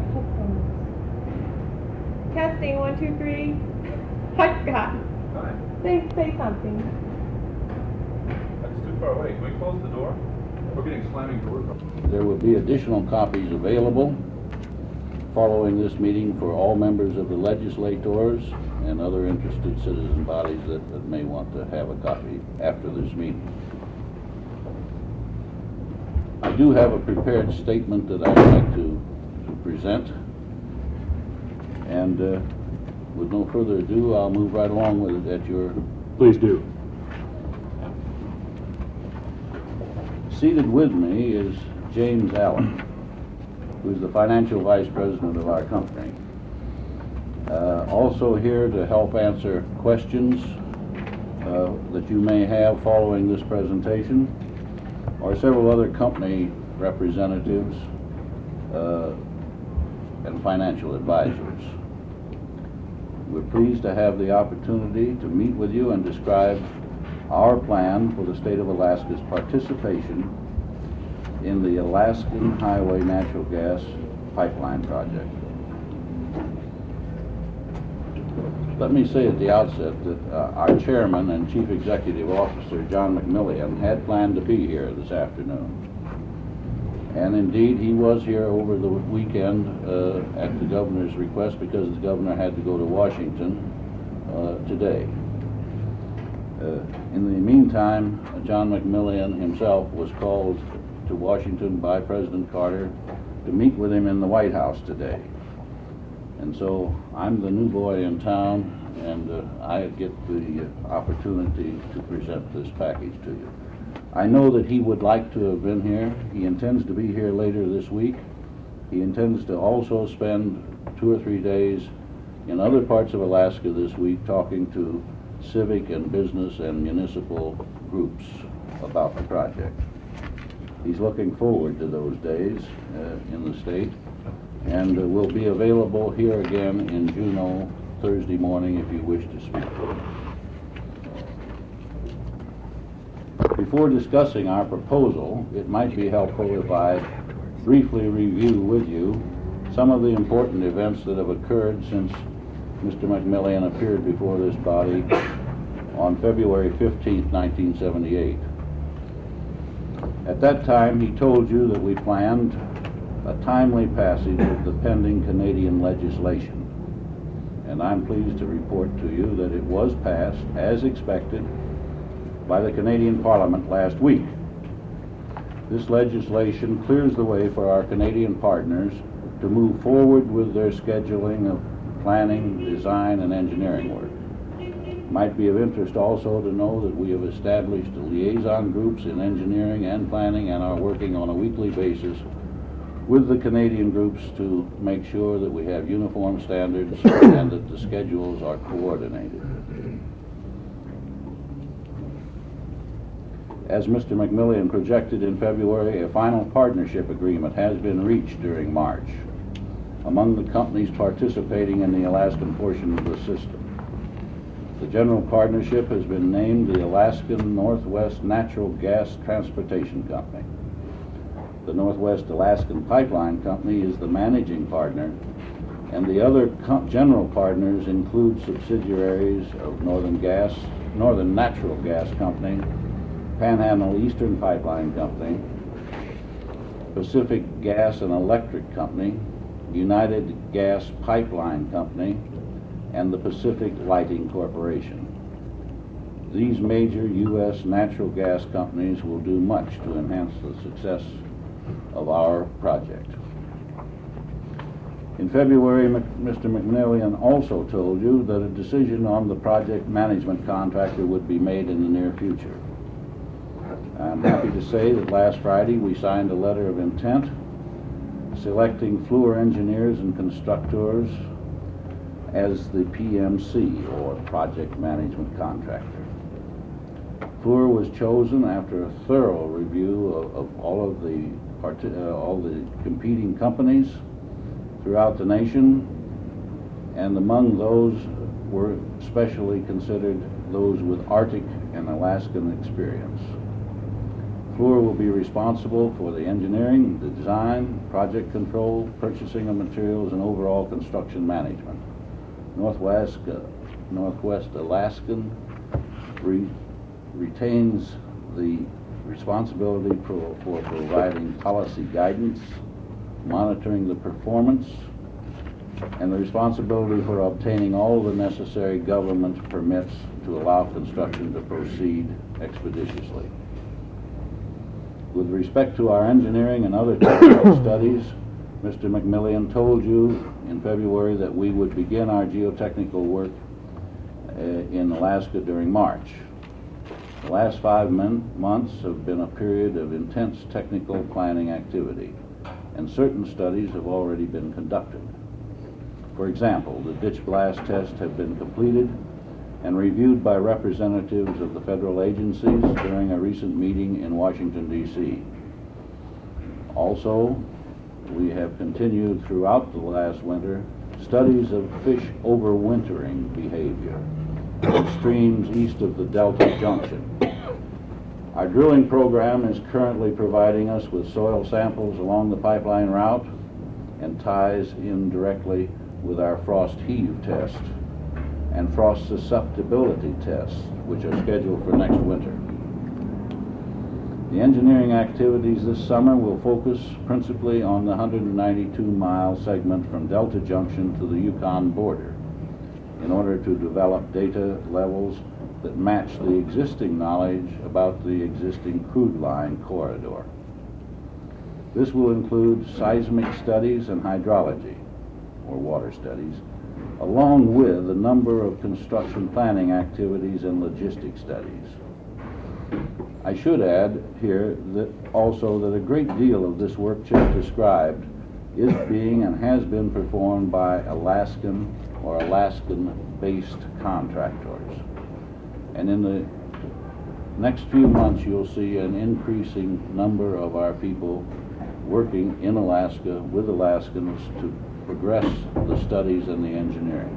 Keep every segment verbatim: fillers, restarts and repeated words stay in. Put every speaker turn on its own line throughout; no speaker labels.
Testing, one, two, three. Hi, Scott.
Hi.
Say, say something.
That's too far away. Can we close the door? We're getting slamming doors.
There will be additional copies available following this meeting for all members of the legislators and other interested citizen bodies that, that may want to have a copy after this meeting. I do have a prepared statement that I'd like to, to present. And uh, with no further ado, I'll move right along with it at your...
Please do.
Seated with me is James Allen, who's the financial vice president of our company. Uh, also here to help answer questions uh, that you may have following this presentation are several other company representatives uh, and financial advisors. We're pleased to have the opportunity to meet with you and describe our plan for the state of Alaska's participation in the Alaskan Highway Natural Gas Pipeline Project. Let me say at the outset that uh, our chairman and chief executive officer, John McMillian, had planned to be here this afternoon. And indeed, he was here over the weekend uh, at the governor's request because the governor had to go to Washington uh, today. Uh, in the meantime, John McMillian himself was called to Washington by President Carter to meet with him in the White House today. And so I'm the new boy in town, and uh, I get the uh, opportunity to present this package to you. I know that he would like to have been here. He intends to be here later this week. He intends to also spend two or three days in other parts of Alaska this week talking to civic and business and municipal groups about the project. He's looking forward to those days uh, in the state, and uh, will be available here again in Juneau Thursday morning if you wish to speak to him. Before discussing our proposal, it might be helpful if I briefly review with you some of the important events that have occurred since Mister McMillian appeared before this body on February fifteenth, nineteen seventy-eight. At that time, he told you that we planned a timely passage of the pending Canadian legislation. And I'm pleased to report to you that it was passed, as expected, by the Canadian Parliament last week. This legislation clears the way for our Canadian partners to move forward with their scheduling of planning, design, and engineering work. It might be of interest also to know that we have established liaison groups in engineering and planning and are working on a weekly basis with the Canadian groups to make sure that we have uniform standards and that the schedules are coordinated. As Mister McMillian projected in February, a final partnership agreement has been reached during March among the companies participating in the Alaskan portion of the system. The general partnership has been named the Alaskan Northwest Natural Gas Transportation Company. The Northwest Alaskan Pipeline Company is the managing partner, and the other general partners include subsidiaries of Northern Gas, Northern Natural Gas Company, Panhandle Eastern Pipeline Company, Pacific Gas and Electric Company, United Gas Pipeline Company, and the Pacific Lighting Corporation. These major U S natural gas companies will do much to enhance the success of our project. In February, Mister McMillian also told you that a decision on the project management contractor would be made in the near future. I'm happy to say that last Friday we signed a letter of intent selecting Fluor Engineers and Constructors as the P M C, or Project Management Contractor. Fluor was chosen after a thorough review of, of all of the uh, all the competing companies throughout the nation, and among those were specially considered those with Arctic and Alaskan experience. Fluor will be responsible for the engineering, the design, project control, purchasing of materials, and overall construction management. Northwest, uh, Northwest Alaskan re retains the responsibility for, for providing policy guidance, monitoring the performance, and the responsibility for obtaining all the necessary government permits to allow construction to proceed expeditiously. With respect to our engineering and other technical studies, Mister McMillian told you in February that we would begin our geotechnical work uh, in Alaska during March. The last five mon months have been a period of intense technical planning activity, and certain studies have already been conducted. For example, the ditch blast tests have been completed and reviewed by representatives of the federal agencies during a recent meeting in Washington, D C Also, we have continued throughout the last winter studies of fish overwintering behavior in streams east of the Delta Junction. Our drilling program is currently providing us with soil samples along the pipeline route and ties in directly with our frost heave test and frost susceptibility tests, which are scheduled for next winter. The engineering activities this summer will focus principally on the one hundred ninety-two mile segment from Delta Junction to the Yukon border in order to develop data levels that match the existing knowledge about the existing crude line corridor. This will include seismic studies and hydrology, or water studies, along with a number of construction planning activities and logistics studies. I should add here that also that a great deal of this work just described is being and has been performed by Alaskan or Alaskan-based contractors. And in the next few months, you'll see an increasing number of our people working in Alaska with Alaskans to progress the studies and the engineering.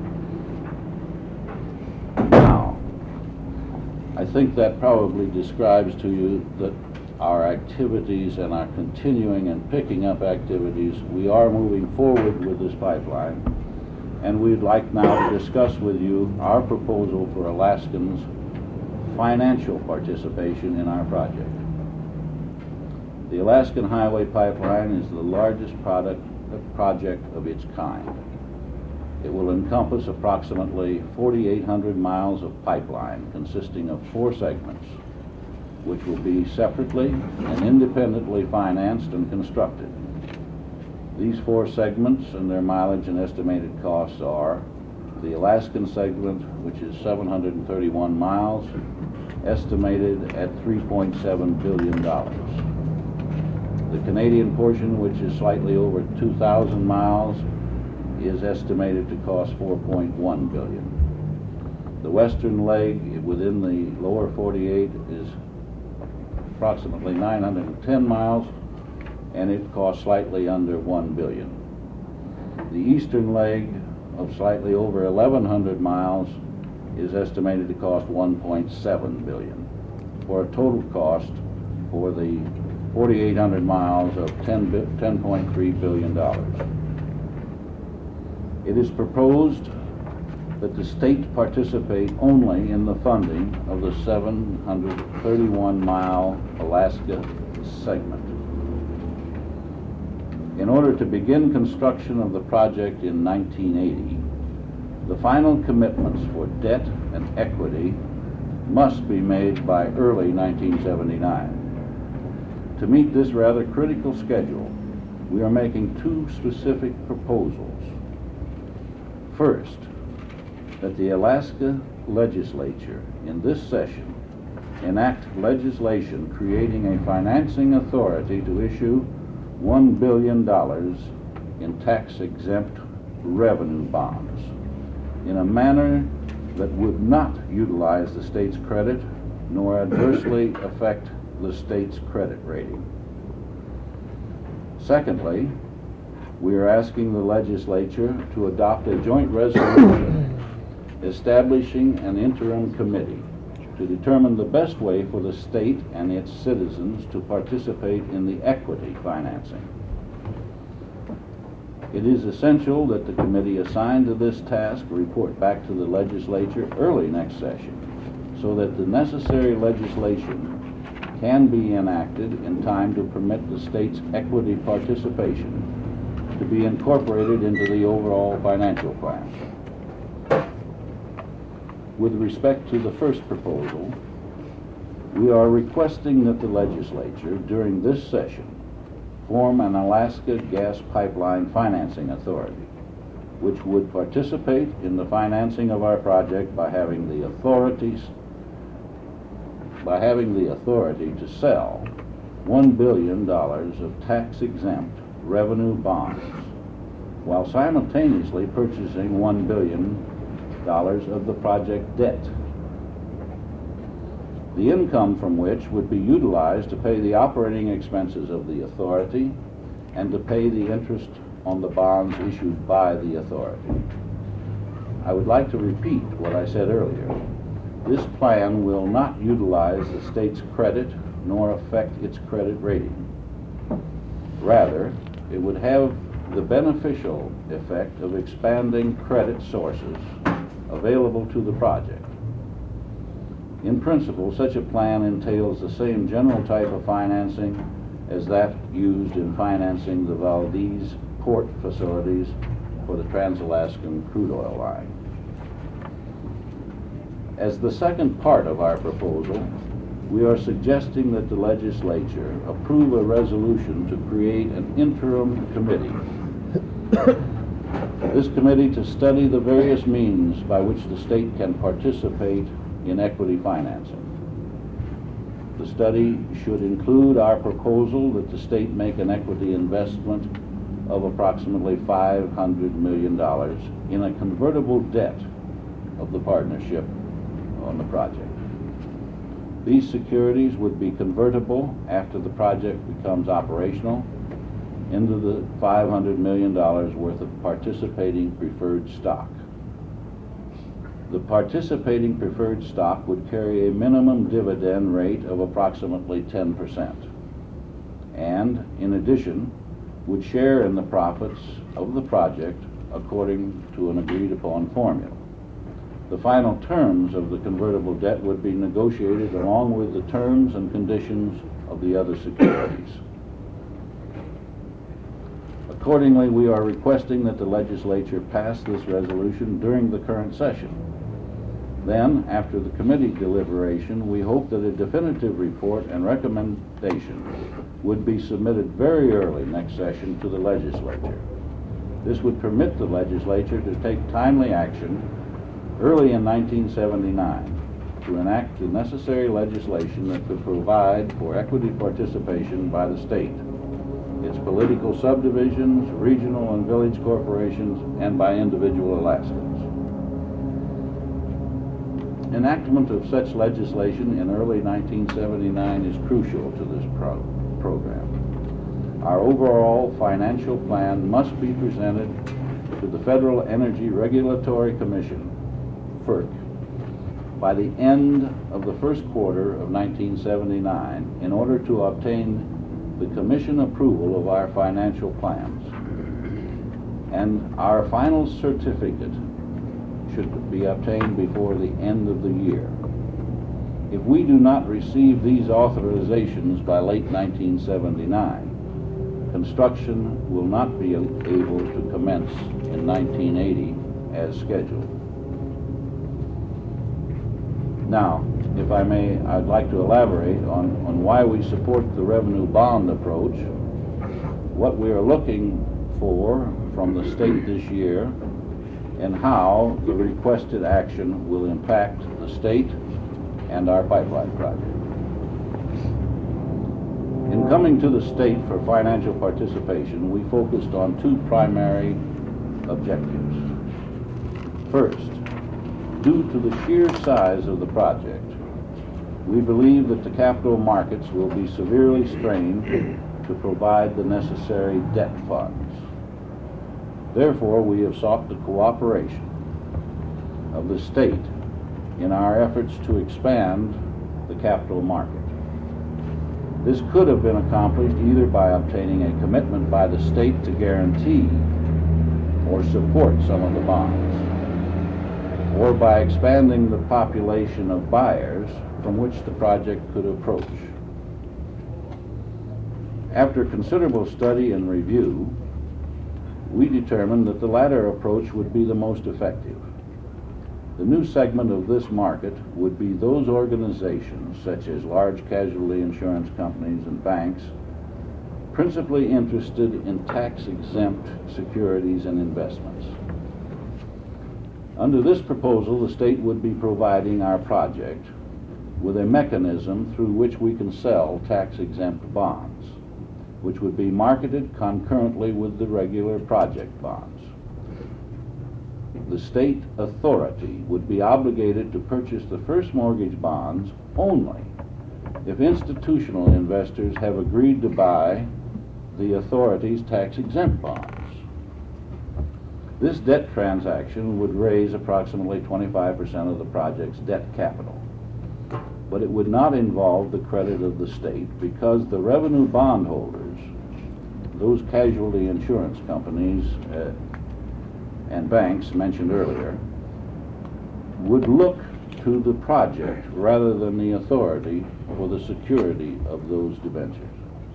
Now, I think that probably describes to you that our activities and our continuing and picking up activities, we are moving forward with this pipeline, and we'd like now to discuss with you our proposal for Alaskans' financial participation in our project. The Alaskan Highway Pipeline is the largest product, project of its kind. It will encompass approximately forty-eight hundred miles of pipeline consisting of four segments, which will be separately and independently financed and constructed. These four segments and their mileage and estimated costs are the Alaskan segment, which is seven hundred thirty-one miles, estimated at three point seven billion dollars. The Canadian portion, which is slightly over two thousand miles, is estimated to cost four point one billion dollars. The western leg within the lower forty-eight is approximately nine hundred ten miles, and it costs slightly under one billion dollars. The eastern leg of slightly over eleven hundred miles is estimated to cost one point seven billion dollars, for a total cost for the forty-eight hundred miles of ten point three billion dollars. It is proposed that the state participate only in the funding of the seven hundred thirty-one mile Alaska segment. In order to begin construction of the project in nineteen eighty, the final commitments for debt and equity must be made by early nineteen seventy-nine. To meet this rather critical schedule, we are making two specific proposals. First, that the Alaska legislature in this session enact legislation creating a financing authority to issue one billion dollars in tax-exempt revenue bonds in a manner that would not utilize the state's credit nor adversely affect the state's credit rating. Secondly, we are asking the legislature to adopt a joint resolution establishing an interim committee to determine the best way for the state and its citizens to participate in the equity financing. It is essential that the committee assigned to this task report back to the legislature early next session so that the necessary legislation can be enacted in time to permit the state's equity participation to be incorporated into the overall financial plan. With respect to the first proposal, we are requesting that the legislature during this session form an Alaska Gas Pipeline Financing Authority, which would participate in the financing of our project by having the authorities by having the authority to sell one billion dollars of tax-exempt revenue bonds, while simultaneously purchasing one billion dollars of the project debt, the income from which would be utilized to pay the operating expenses of the authority and to pay the interest on the bonds issued by the authority. I would like to repeat what I said earlier. This plan will not utilize the state's credit nor affect its credit rating. Rather, it would have the beneficial effect of expanding credit sources available to the project. In principle, such a plan entails the same general type of financing as that used in financing the Valdez port facilities for the Trans-Alaskan crude oil line. As the second part of our proposal, we are suggesting that the legislature approve a resolution to create an interim committee. This committee to study the various means by which the state can participate in equity financing. The study should include our proposal that the state make an equity investment of approximately five hundred million dollars in a convertible debt of the partnership on the project. These securities would be convertible after the project becomes operational into the five hundred million dollars worth of participating preferred stock. The participating preferred stock would carry a minimum dividend rate of approximately ten percent, and in addition would share in the profits of the project according to an agreed upon formula. The final terms of the convertible debt would be negotiated along with the terms and conditions of the other securities. Accordingly, we are requesting that the legislature pass this resolution during the current session. Then, after the committee deliberation, we hope that a definitive report and recommendation would be submitted very early next session to the legislature. This would permit the legislature to take timely action early in nineteen seventy-nine to enact the necessary legislation that could provide for equity participation by the state, its political subdivisions, regional and village corporations, and by individual Alaskans. Enactment of such legislation in early nineteen seventy-nine is crucial to this pro program. Our overall financial plan must be presented to the Federal Energy Regulatory Commission, FERC, by the end of the first quarter of nineteen seventy-nine in order to obtain the Commission approval of our financial plans. And our final certificate should be obtained before the end of the year. If we do not receive these authorizations by late nineteen seventy-nine, construction will not be able to commence in nineteen eighty as scheduled. Now, if I may, I'd like to elaborate on, on why we support the revenue bond approach, what we are looking for from the state this year, and how the requested action will impact the state and our pipeline project. In coming to the state for financial participation, we focused on two primary objectives. First, due to the sheer size of the project, we believe that the capital markets will be severely strained to provide the necessary debt funds. Therefore, we have sought the cooperation of the state in our efforts to expand the capital market. This could have been accomplished either by obtaining a commitment by the state to guarantee or support some of the bonds, or by expanding the population of buyers from which the project could approach. After considerable study and review, we determined that the latter approach would be the most effective. The new segment of this market would be those organizations, such as large casualty insurance companies and banks, principally interested in tax-exempt securities and investments. Under this proposal, the state would be providing our project with a mechanism through which we can sell tax-exempt bonds, which would be marketed concurrently with the regular project bonds. The state authority would be obligated to purchase the first mortgage bonds only if institutional investors have agreed to buy the authority's tax-exempt bonds. This debt transaction would raise approximately twenty-five percent of the project's debt capital, but it would not involve the credit of the state because the revenue bondholders, those casualty insurance companies uh, and banks mentioned earlier, would look to the project rather than the authority for the security of those debentures.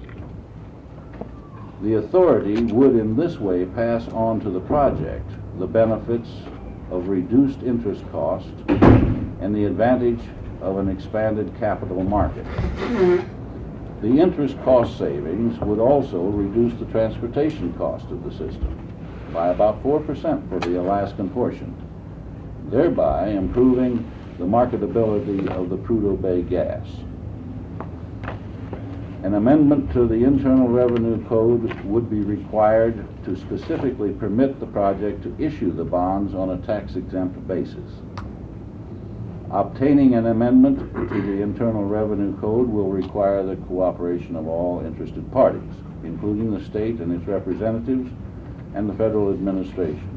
The authority would in this way pass on to the project the benefits of reduced interest costs and the advantage of an expanded capital market. The interest cost savings would also reduce the transportation cost of the system by about four percent for the Alaskan portion, thereby improving the marketability of the Prudhoe Bay gas. An amendment to the Internal Revenue Code would be required to specifically permit the project to issue the bonds on a tax-exempt basis. Obtaining an amendment to the Internal Revenue Code will require the cooperation of all interested parties, including the state and its representatives and the federal administration.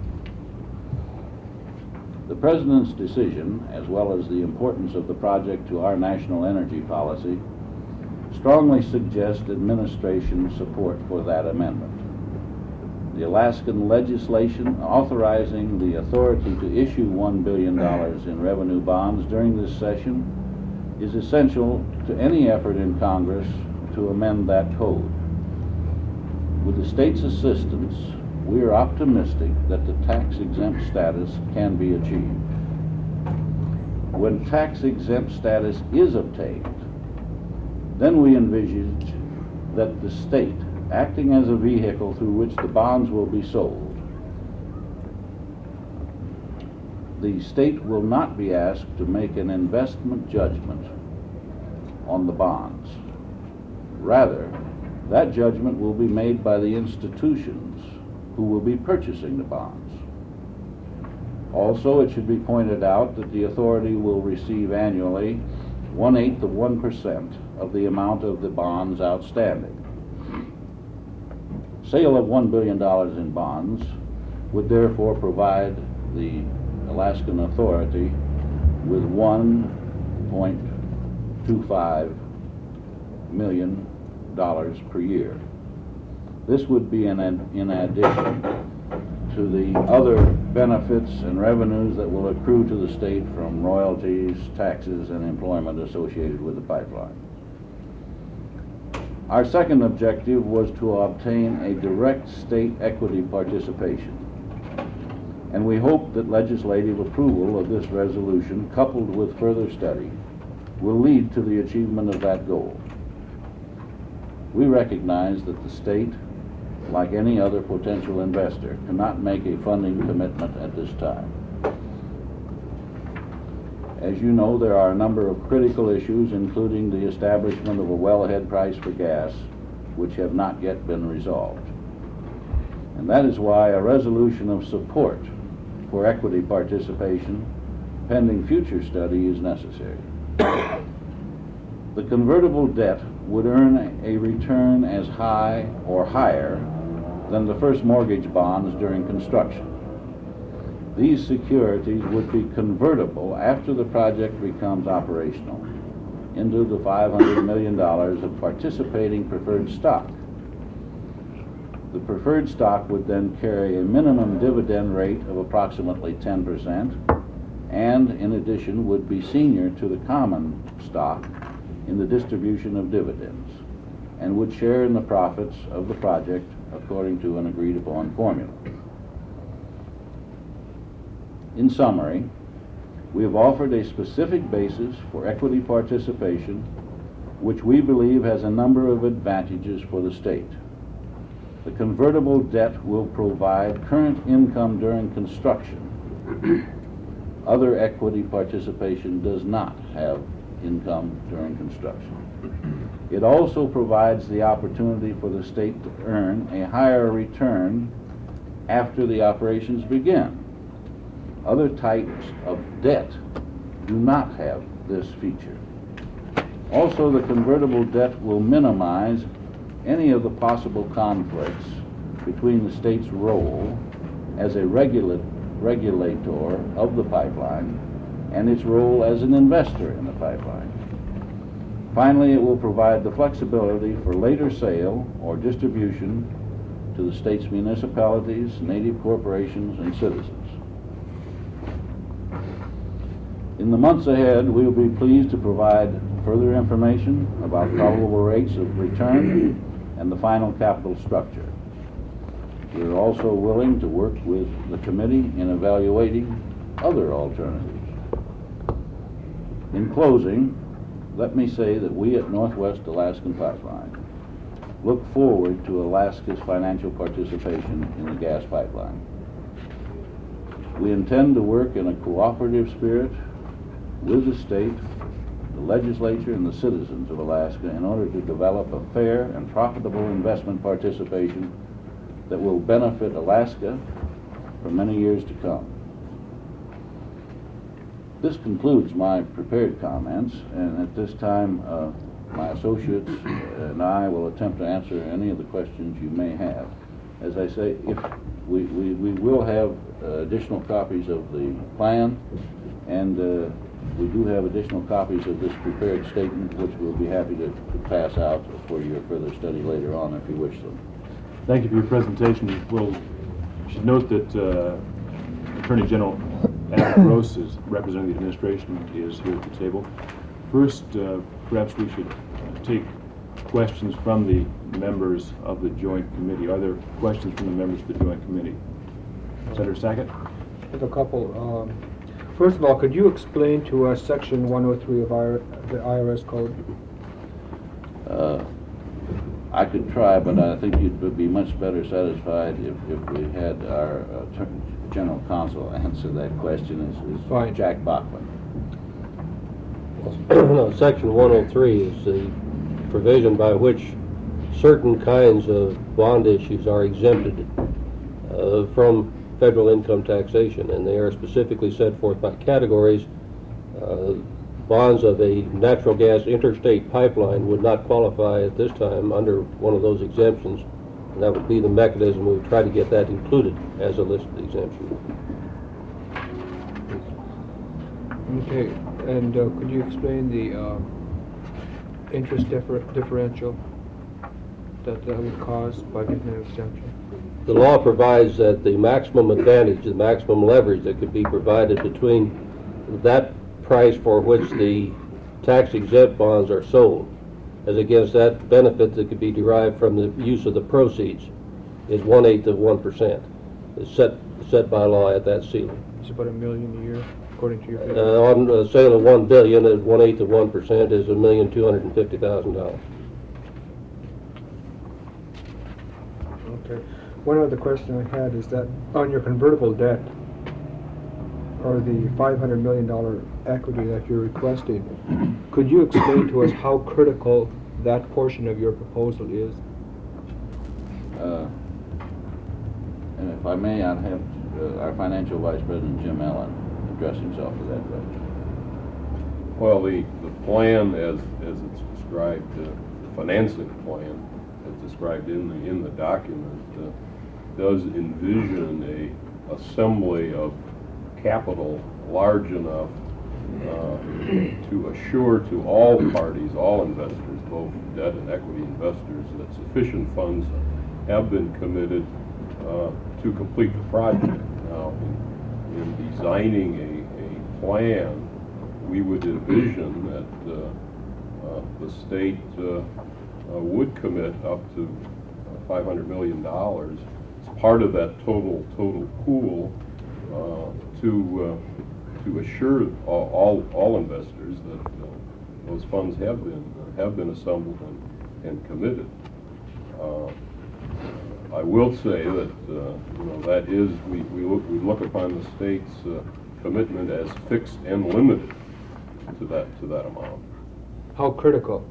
The President's decision, as well as the importance of the project to our national energy policy, strongly suggest administration support for that amendment. The Alaskan legislation authorizing the authority to issue one billion dollars in revenue bonds during this session is essential to any effort in Congress to amend that code. With the state's assistance, we are optimistic that the tax-exempt status can be achieved. When tax-exempt status is obtained, then we envisage that the state, acting as a vehicle through which the bonds will be sold, the state will not be asked to make an investment judgment on the bonds. Rather, that judgment will be made by the institutions who will be purchasing the bonds. Also, it should be pointed out that the authority will receive annually one-eighth of one percent of the amount of the bonds outstanding. Sale of one billion dollars in bonds would therefore provide the Alaskan Authority with one point two five million dollars per year. This would be in, in addition to the other benefits and revenues that will accrue to the state from royalties, taxes, and employment associated with the pipeline. Our second objective was to obtain a direct state equity participation, and we hope that legislative approval of this resolution, coupled with further study, will lead to the achievement of that goal. We recognize that the state, like any other potential investor, cannot make a funding commitment at this time. As you know, there are a number of critical issues, including the establishment of a wellhead price for gas, which have not yet been resolved. And that is why a resolution of support for equity participation, pending future study, is necessary. The convertible debt would earn a return as high or higher than the first mortgage bonds during construction. These securities would be convertible after the project becomes operational into the five hundred million dollars of participating preferred stock. The preferred stock would then carry a minimum dividend rate of approximately ten percent, and in addition would be senior to the common stock in the distribution of dividends, and would share in the profits of the project according to an agreed upon formula. In summary, we have offered a specific basis for equity participation, which we believe has a number of advantages for the state. The convertible debt will provide current income during construction. Other equity participation does not have income during construction. It also provides the opportunity for the state to earn a higher return after the operations begin. Other types of debt do not have this feature. Also, the convertible debt will minimize any of the possible conflicts between the state's role as a regula regulator of the pipeline and its role as an investor in the pipeline. Finally, it will provide the flexibility for later sale or distribution to the state's municipalities, native corporations, and citizens. In the months ahead, we will be pleased to provide further information about probable rates of return and the final capital structure. We are also willing to work with the committee in evaluating other alternatives. In closing, let me say that we at Northwest Alaskan Pipeline look forward to Alaska's financial participation in the gas pipeline. We intend to work in a cooperative spirit with the state, the legislature, and the citizens of Alaska in order to develop a fair and profitable investment participation that will benefit Alaska for many years to come. This concludes my prepared comments, and at this time uh, my associates and I will attempt to answer any of the questions you may have. As I say, if we, we, we will have uh, additional copies of the plan, and uh, we do have additional copies of this prepared statement, which we'll be happy to, to pass out for your further study later on if you wish them.
Thank you for your presentation. We'll should note that uh, Attorney General Adam Gross, is representing the administration, is here at the table. First, uh, perhaps we should uh, take questions from the members of the Joint Committee. Are there questions from the members of the Joint Committee? Senator Sackett?
I have a couple. Um, first of all, could you explain to us Section one oh three of our, the I R S code?
Uh, I could try, but I think you'd be much better satisfied if, if we had our uh, General Counsel answer that question. Is, is
Fine.
Jack Bachman.
No, Section one oh three is the provision by which certain kinds of bond issues are exempted uh, from federal income taxation, and they are specifically set forth by categories. Uh, bonds of a natural gas interstate pipeline would not qualify at this time under one of those exemptions, and that would be the mechanism we would try to get that included as a listed exemption.
Okay, and uh, could you explain the uh, interest differ differential that that would cause by getting an exemption?
The law provides that the maximum advantage, the maximum leverage that could be provided between that price for which the tax-exempt bonds are sold as against that benefit that could be derived from the use of the proceeds is one-eighth of one percent. It's set, set by law at that ceiling.
It's about a million a year, according to your figure.
Uh, on a sale of one billion dollars, at one-eighth of one percent is a million two hundred and fifty thousand dollars.
Okay. One other question I had is that on your convertible debt, or the five hundred million dollar equity that you're requesting, could you explain to us how critical that portion of your proposal is?
Uh, and if I may, I'd have uh, our Financial Vice President Jim Allen address himself to that question.
Well, the, the plan as, as it's described, uh, the financing plan as described in the, in the document, uh, does envision a assembly of capital large enough uh, to assure to all parties, all investors, both debt and equity investors, that sufficient funds have been committed uh, to complete the project. Now, in, in designing a, a plan, we would envision that uh, uh, the state uh, uh, would commit up to uh, five hundred million dollars as part of that total total pool uh, to uh, to assure all, all, all investors that uh, those funds have been have been assembled and, and committed. Uh, I will say that uh, you know that is we we look we look upon the state's uh, commitment as fixed and limited to that to that amount.
How critical?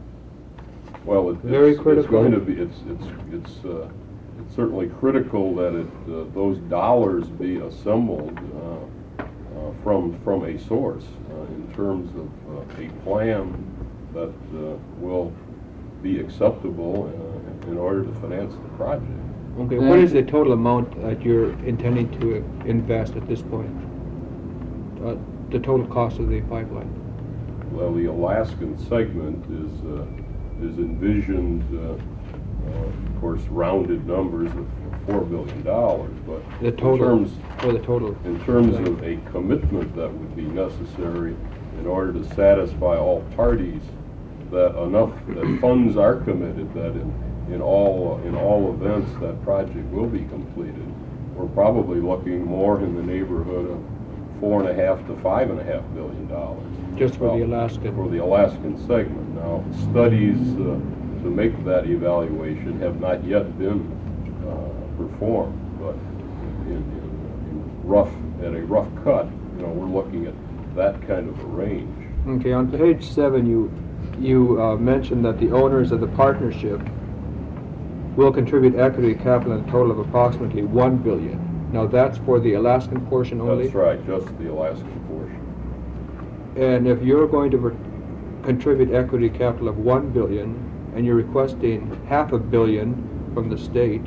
Well, it,
Very
it's,
critical.
it's going to be. It's it's it's uh, it's certainly critical that it uh, those dollars be assembled uh, uh, from from a source uh, in terms of uh, a plan that uh, will be acceptable uh, in order to finance the project.
Okay, what is the total amount that you're intending to invest at this point? Uh, the total cost of the pipeline?
Well, the Alaskan segment is uh, is envisioned, uh, uh, of course, rounded numbers of four billion dollars, but
The total,
in terms
or the total?
in terms of a commitment that would be necessary in order to satisfy all parties, that enough that funds are committed, that in in all in all events that project will be completed, we're probably looking more in the neighborhood of four and a half to five and a half billion dollars.
Just for
Well,
the Alaskan?
For the Alaskan segment. Now, studies uh, to make that evaluation have not yet been uh, performed, but in, in, in rough, at a rough cut, you know, we're looking at that kind of a range.
Okay, on page seven, you, you uh, mentioned that the owners of the partnership will contribute equity capital in a total of approximately one billion dollars. Now, that's for the Alaskan portion only?
That's right, just the Alaskan portion.
And if you're going to re- contribute equity capital of one billion dollars and you're requesting half a billion from the state,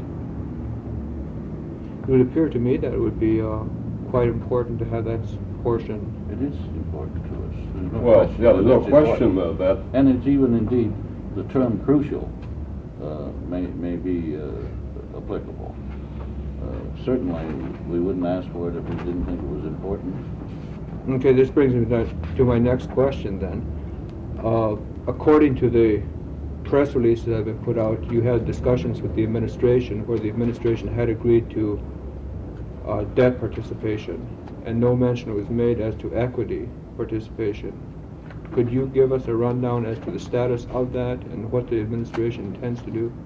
it would appear to me that it would be uh, quite important to have that s- portion.
It is important to us. There's no
Well,
question
yeah, there's no
it's
question
important.
that, that
And it's even indeed, the term crucial uh, may, may be uh, applicable. Uh, certainly, we wouldn't ask for it if we didn't think it was important.
Okay, this brings me to to my next question then. Uh, according to the press releases that have been put out, you had discussions with the administration where the administration had agreed to uh, debt participation, and no mention was made as to equity participation. Could you give us a rundown as to the status of that and what the administration intends to do?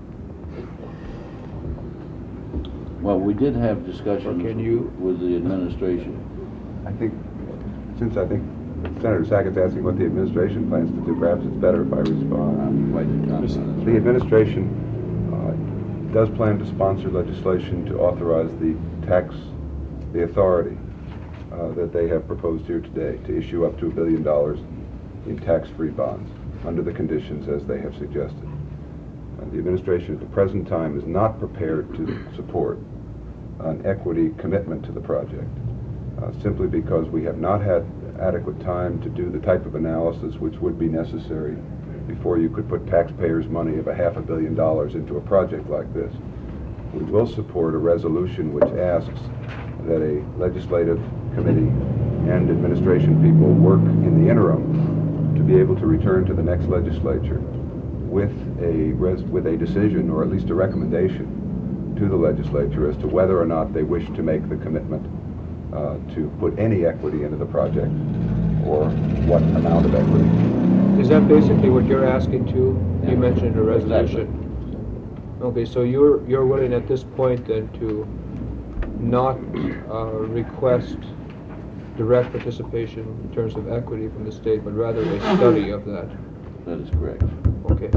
Well, we did have discussions
Or can you-
with the administration.
I think, since I think Senator Sackett's asking what the administration plans to do, perhaps it's better if I respond.
I'm quite confident.
The administration uh, does plan to sponsor legislation to authorize the tax, the authority uh, that they have proposed here today to issue up to a billion dollars in tax-free bonds under the conditions as they have suggested. And the administration at the present time is not prepared to support an equity commitment to the project, uh, simply because we have not had adequate time to do the type of analysis which would be necessary before you could put taxpayers' money of a half a billion dollars into a project like this. We will support a resolution which asks that a legislative committee and administration people work in the interim to be able to return to the next legislature with a res with a decision, or at least a recommendation to the legislature as to whether or not they wish to make the commitment uh, to put any equity into the project, or what amount of equity.
Is that basically what you're asking too?
Yeah.
You mentioned a
Exactly.
resolution. Okay, so you're you're willing at this point then to not uh, request direct participation in terms of equity from the state, but rather a study of that.
That is correct.
Okay.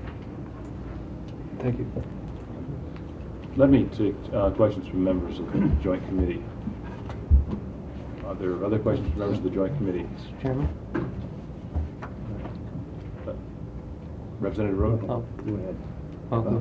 Thank you.
Let me take uh, questions from members of the Joint Committee. Are there other questions from members of the Joint Committee?
Mister Chairman?
Uh, Representative Rowe?
Oh, go ahead.
Uh-huh.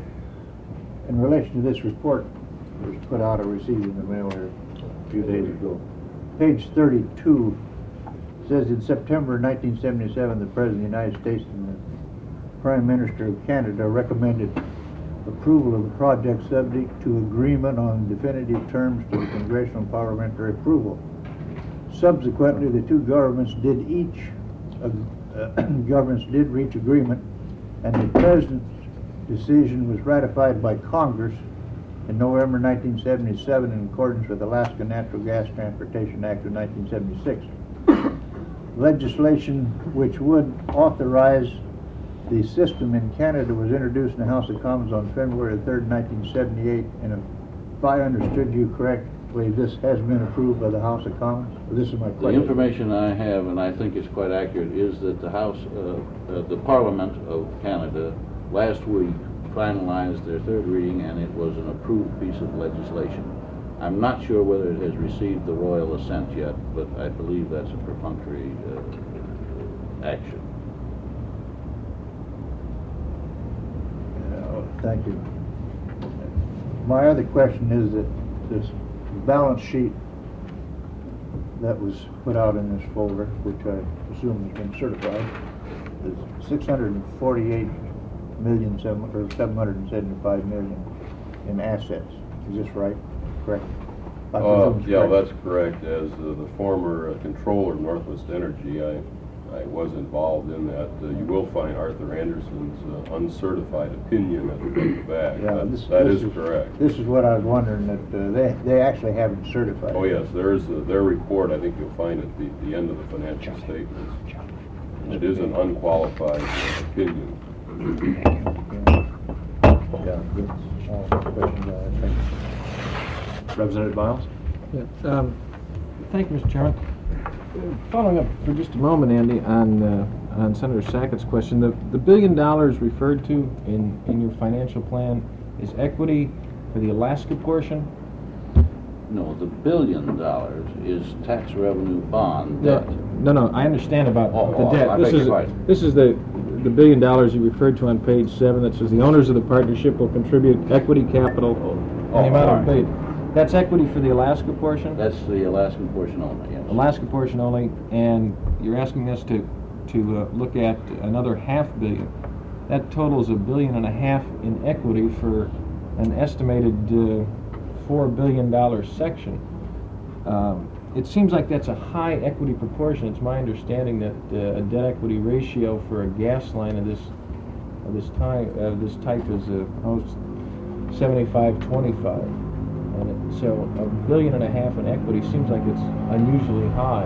In relation to this report, it was put out or received in the mail here a few days ago. page thirty-two, says in September nineteen seventy-seven, the President of the United States and the Prime Minister of Canada recommended approval of the project subject to agreement on definitive terms to the congressional and parliamentary approval. Subsequently, the two governments did each, uh, uh, governments did reach agreement, and the President's decision was ratified by Congress in November nineteen seventy-seven in accordance with the Alaska Natural Gas Transportation Act of nineteen seventy-six. Legislation which would authorize the system in Canada was introduced in the House of Commons on February third, nineteen seventy-eight, and if I understood you correctly, this has been approved by the House of Commons? This is my
The
question.
information I have, and I think it's quite accurate, is that the House, uh, uh, the Parliament of Canada last week finalized their third reading, and it was an approved piece of legislation. I'm not sure whether it has received the royal assent yet, but I believe that's a perfunctory uh, action.
Uh, Thank you. My other question is that this balance sheet that was put out in this folder, which I assume has been certified, is six hundred forty-eight million, seven, or seven hundred seventy-five million in assets. Is this right? Correct? I
Uh,
presume it's
yeah,
correct.
that's correct. As uh, the former uh, controller of Northwest Energy, I, I was involved in that. Uh, you will find Arthur Anderson's uh, uncertified opinion at the back.
Yeah,
That-
this-
that
this
is correct.
This is what I was wondering, that uh, they, they actually haven't certified.
Oh, yes, there is, uh, their report, I think you'll find at the, the end of the financial statements. And it is an unqualified uh, opinion.
Yeah, that's all the questions I have. Thank you.
Representative Biles?
Yeah, um, thank you, Mister Chairman. Uh, Following up for just a moment, Andy, on uh, on Senator Sackett's question, the the billion dollars referred to in in your financial plan is equity for the Alaska portion.
No, the billion dollars is tax revenue bond
No,
debt.
no, no. I understand about
Oh,
the
oh,
debt.
I
This
beg your
is
pardon.
this is the the billion dollars you referred to on page seven. That says the owners of the partnership will contribute equity capital in
Oh,
the amount of
sorry.
paid. That's equity for the Alaska portion.
That's the Alaskan portion only, yes.
Alaska portion only, and you're asking us to to uh, look at another half billion. That totals a billion and a half in equity for an estimated uh, four billion dollar section. Um, it seems like that's a high equity proportion. It's my understanding that uh, a debt equity ratio for a gas line of this of this type of this type is uh, oh, seventy-five twenty-five. And it, so a billion and a half in equity seems like it's unusually high.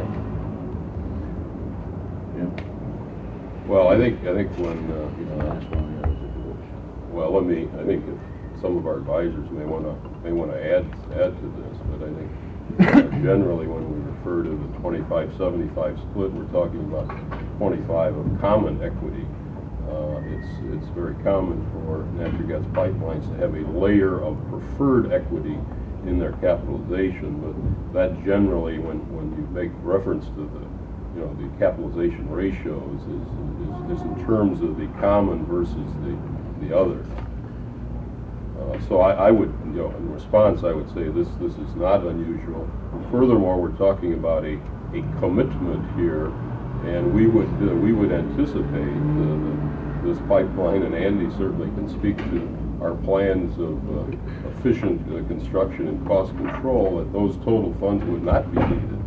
Yeah.
Well, I think, I think when, uh,
The
uh,
last one, yeah, is a divorce.
well, let me, I think if some of our advisors may want to, may want to add, add to this, but I think uh, generally when we refer to the twenty-five seventy-five split, we're talking about twenty-five of common equity. Uh, it's, it's very common for natural gas pipelines to have a layer of preferred equity in their capitalization, but that generally, when, when you make reference to the, you know, the capitalization ratios is, is, is in terms of the common versus the, the other. Uh, so I, I would, you know, in response, I would say this, this is not unusual. Furthermore, we're talking about a, a commitment here, and we would, uh, we would anticipate uh, that this pipeline, and Andy certainly can speak to our plans of uh, efficient uh, construction and cost control, that those total funds would not be needed.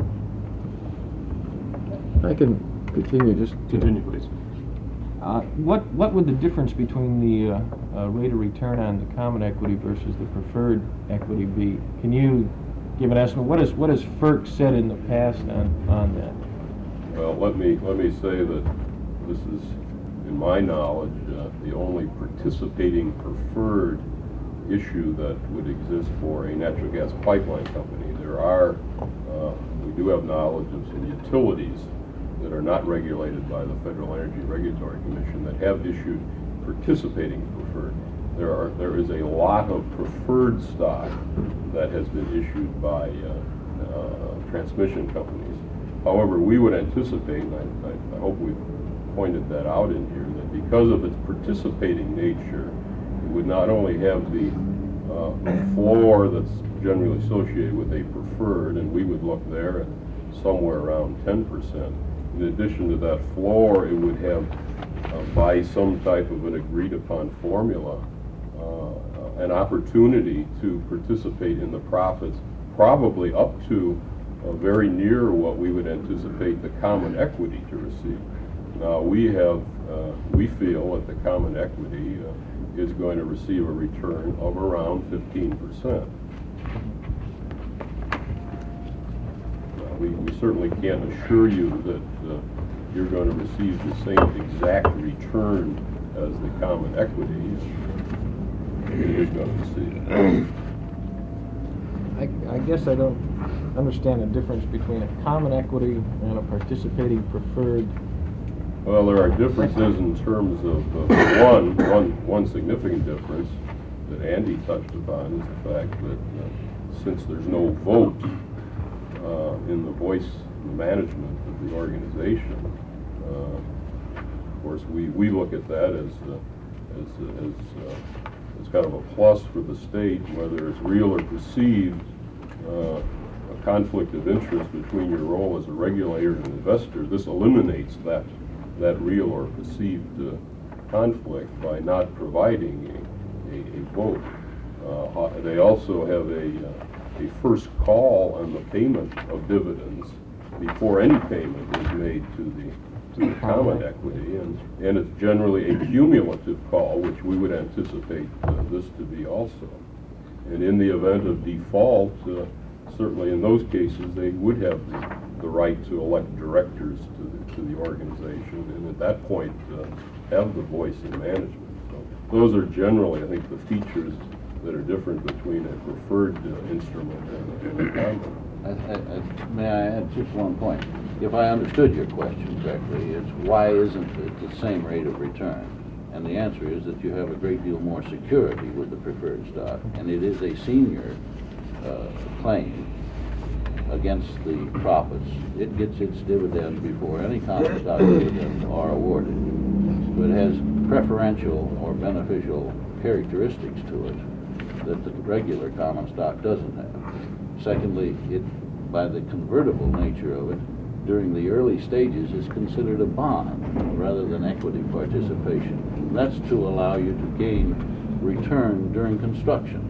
I can continue just to,
Continue, please.
uh, what what would the difference between the uh, uh, rate of return on the common equity versus the preferred equity be? Can you give an estimate? What is what has FERC said in the past on on that?
Well, let me, let me say that this is, in my knowledge, uh, the only participating preferred issue that would exist for a natural gas pipeline company. There are, uh, we do have knowledge of some utilities that are not regulated by the Federal Energy Regulatory Commission that have issued participating preferred. There are, there is a lot of preferred stock that has been issued by uh, uh, transmission companies. However, we would anticipate, and I, I, I hope we've pointed that out in here, that because of its participating nature, it would not only have the uh, floor that's generally associated with a preferred, and we would look there, and somewhere around ten percent. In addition to that floor, it would have, uh, by some type of an agreed-upon formula, uh, an opportunity to participate in the profits, probably up to uh, very near what we would anticipate the common equity to receive. Now, we have, uh, we feel that the common equity uh, is going to receive a return of around fifteen percent. We, we certainly can't assure you that uh, you're going to receive the same exact return as the common equity is going to receive.
I, I guess I don't understand the difference between a common equity and a participating preferred.
Well, there are differences in terms of uh, one, one, one significant difference that Andy touched upon is the fact that uh, since there's no vote uh, in the voice and the management of the organization, uh, of course, we, we look at that as uh, as as, uh, as kind of a plus for the state, whether it's real or perceived. Uh, a conflict of interest between your role as a regulator and investor. This eliminates that that real or perceived uh, conflict by not providing a, a, a vote. Uh, they also have a, uh, a first call on the payment of dividends before any payment is made to the, to the common equity, and, and it's generally a cumulative call, which we would anticipate uh, this to be also. And in the event of default, uh, certainly in those cases, they would have the, the right to elect directors to the, to the organization, and at that point uh, have the voice in management. So those are generally, I think, the features that are different between a preferred uh, instrument and a, and a common.
I, I, I, may I add just one point? If I understood your question correctly, it's why isn't it the same rate of return? And the answer is that you have a great deal more security with the preferred stock, and it is a senior uh, claim against the profits. It gets its dividends before any common stock dividends are awarded. So it has preferential or beneficial characteristics to it that the regular common stock doesn't have. Secondly, it, by the convertible nature of it, during the early stages is considered a bond rather than equity participation. And that's to allow you to gain return during construction.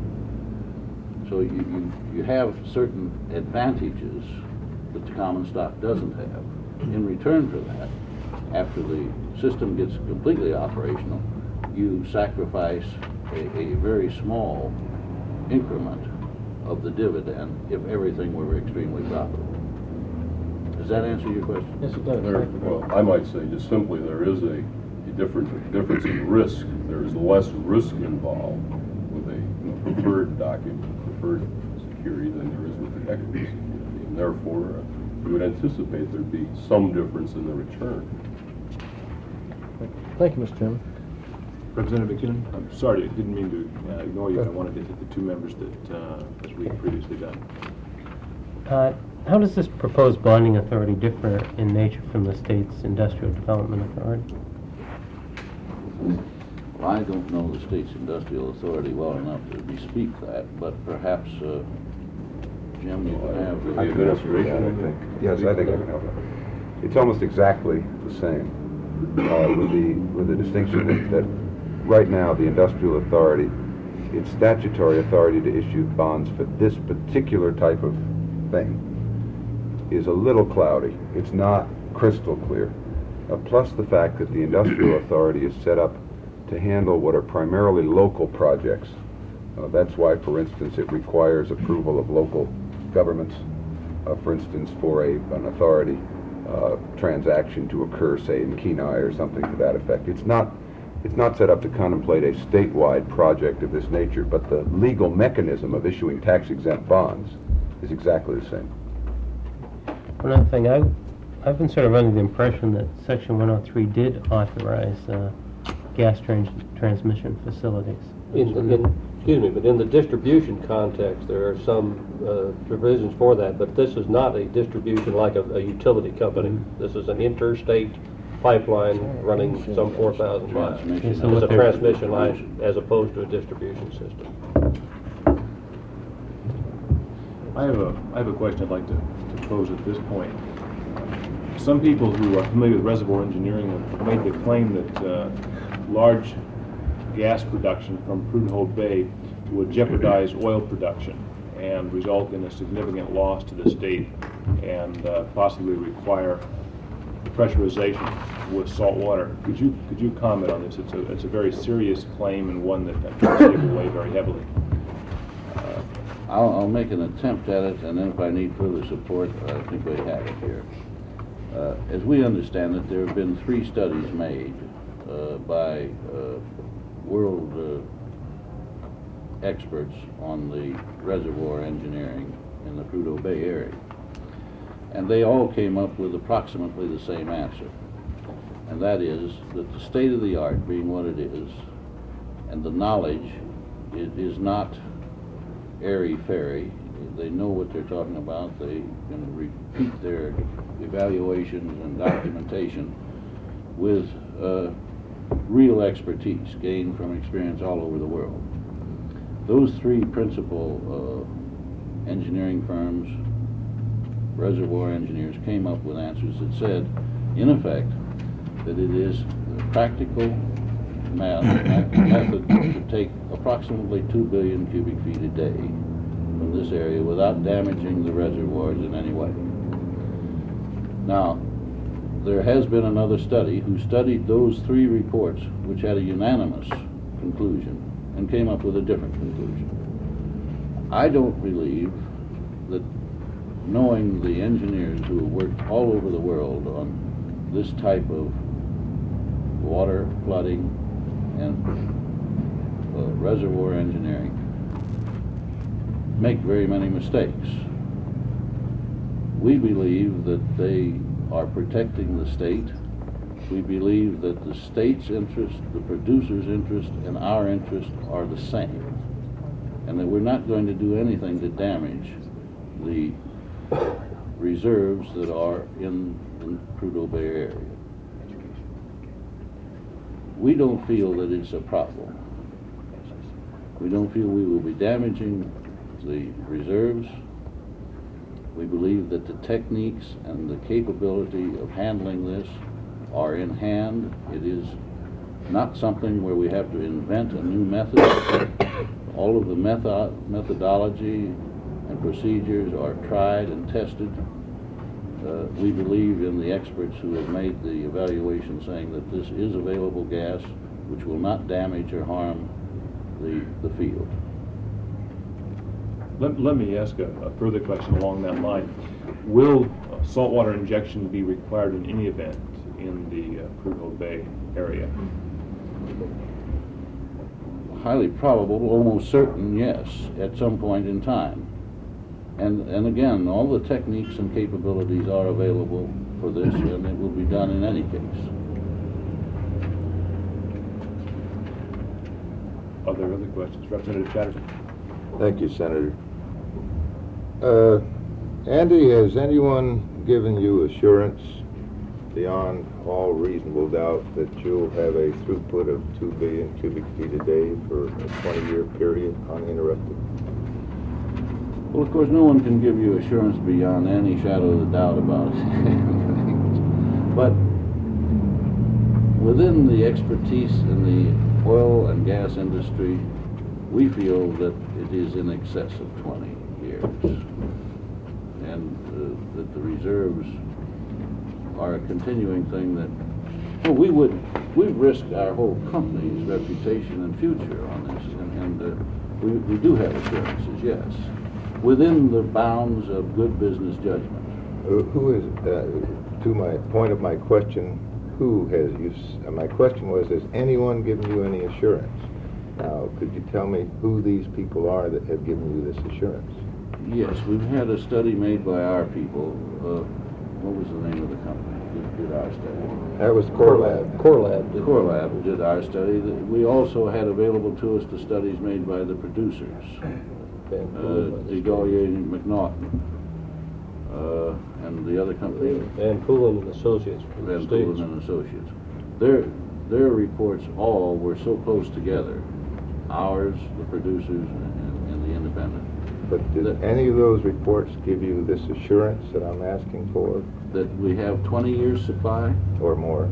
So you, you, you have certain advantages that the common stock doesn't have. In return for that, after the system gets completely operational, you sacrifice a, a very small increment of the dividend if everything were extremely profitable. Does that answer your question?
Yes, it does.
There, well, I might say just simply there is a, a difference, difference in risk. There is less risk involved with a preferred document, preferred security than there is with the equity security. And therefore, uh, we would anticipate there'd be some difference in the return.
Thank you, Mister Chairman.
Representative McKinnon, I'm sorry, I didn't mean to uh, ignore you. I wanted to hit the two members that, uh, as we had previously done.
Uh, how does this proposed bonding authority differ in nature from the state's industrial development authority?
Well, I don't know the state's industrial authority well enough to bespeak that, but perhaps, uh, Jim, you can have the
I can help you with that, I think. Yes, I think I can help that. It's almost exactly the same, uh, with the with the distinction that, that right now the industrial authority, its statutory authority to issue bonds for this particular type of thing is a little cloudy. It's not crystal clear. Uh, plus the fact that the industrial authority is set up to handle what are primarily local projects. Uh, that's why, for instance, it requires approval of local governments. Uh, for instance, for a, an authority uh, transaction to occur, say, in Kenai or something to that effect. It's not, it's not set up to contemplate a statewide project of this nature, but the legal mechanism of issuing tax-exempt bonds is exactly the same.
One other thing, I, I've been sort of under the impression that Section one oh three did authorize uh, gas trans transmission facilities.
In, in, excuse me, but in the distribution context, there are some uh, provisions for that, but this is not a distribution like a, a utility company. This is an interstate pipeline running some four thousand miles.
Transmission.
It's a transmission line as opposed to a distribution system.
I have a, I have a question I'd like to, to pose at this point. Some people who are familiar with reservoir engineering have made the claim that uh, large gas production from Prudhoe Bay would jeopardize oil production and result in a significant loss to the state and uh, possibly require pressurization with salt water. Could you could you comment on this? It's a it's a very serious claim and one that people take away very heavily.
Uh, I'll, I'll make an attempt at it, and then if I need further support, I think we have it here. Uh, as we understand it, there have been three studies made uh, by uh, world uh, experts on the reservoir engineering in the Prudhoe Bay area. And they all came up with approximately the same answer. And that is that the state of the art being what it is, and the knowledge, it is not airy-fairy. They know what they're talking about. They can repeat their evaluations and documentation with uh, real expertise gained from experience all over the world. Those three principal uh, engineering firms, reservoir engineers, came up with answers that said, in effect, that it is a practical math, method to take approximately two billion cubic feet a day from this area without damaging the reservoirs in any way. Now, there has been another study who studied those three reports, which had a unanimous conclusion, and came up with a different conclusion. I don't believe that, knowing the engineers who have worked all over the world on this type of water flooding and uh, reservoir engineering, make very many mistakes. We believe that they are protecting the state. We believe that the state's interest, the producer's interest, and our interest are the same, and that we're not going to do anything to damage the reserves that are in the Prudhoe Bay area. We don't feel that it's a problem. We don't feel we will be damaging the reserves. We believe that the techniques and the capability of handling this are in hand. It is not something where we have to invent a new method. All of the method methodology and procedures are tried and tested. Uh, we believe in the experts who have made the evaluation saying that this is available gas which will not damage or harm the, the field.
Let, let me ask a, a further question along that line. Will uh, saltwater injection be required in any event in the uh, Prudhoe Bay area?
Highly probable, almost certain, yes, at some point in time. And, and again, all the techniques and capabilities are available for this, and it will be done in any case.
Are there other questions? Representative Chatterton.
Thank you, Senator. Uh, Andy, has anyone given you assurance beyond all reasonable doubt that you'll have a throughput of two billion cubic feet a day for a twenty-year period uninterrupted?
Well, of course, no one can give you assurance beyond any shadow of a doubt about it. But within the expertise in the oil and gas industry, we feel that it is in excess of twenty years, and uh, that the reserves are a continuing thing that, well, we would, we risk our whole company's reputation and future on this, and, and uh, we, we do have assurances, yes, within the bounds of good business judgment.
Uh, who is, uh, to my point of my question, who has you, uh, my question was, has anyone given you any assurance? Now, could you tell me who these people are that have given you this assurance?
Yes, we've had a study made by our people. Uh, what was the name of the company that did our study?
That was Corlab.
Corlab.
The Corlab did our study. We also had available to us the studies made by the producers, uh, DeGolyer and McNaughton, uh, and the other company,
Van Poolen and Associates.
Van Poolen and Associates. Their their reports all were so close together, ours, the producers, and, and the independent,
But did
That-
any of those reports give you this assurance that I'm asking for,
That we have twenty years supply?
or more?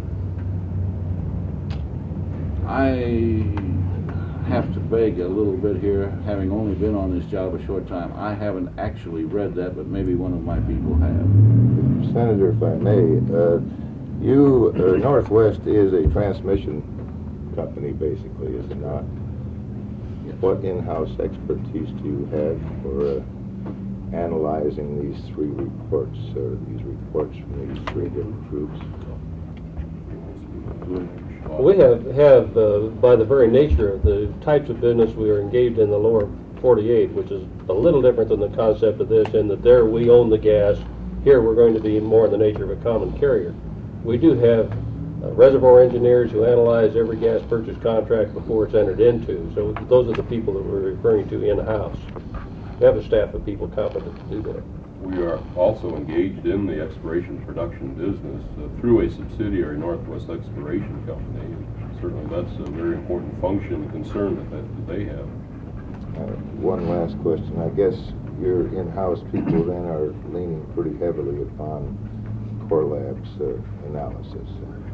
I have to beg a little bit here, having only been on this job a short time. I haven't actually read that, but maybe one of my people have.
Senator, if I may, uh, you, uh, Northwest is a transmission company, basically, is it not?
Yes.
What in-house expertise do you have for uh, analyzing these three reports, or these reports from these three different groups?
We have, have uh, by the very nature of the types of business we are engaged in the lower forty-eight, which is a little different than the concept of this, in that there we own the gas, here we're going to be more in the nature of a common carrier. We do have uh, reservoir engineers who analyze every gas purchase contract before it's entered into, so those are the people that we're referring to in-house. We have a staff of people competent to do that.
We are also engaged in the exploration production business uh, through a subsidiary, Northwest Exploration Company. And certainly that's a very important function and concern that, that, that they have.
Uh, one last question. I guess your in-house people then are leaning pretty heavily upon Core Lab's uh, analysis.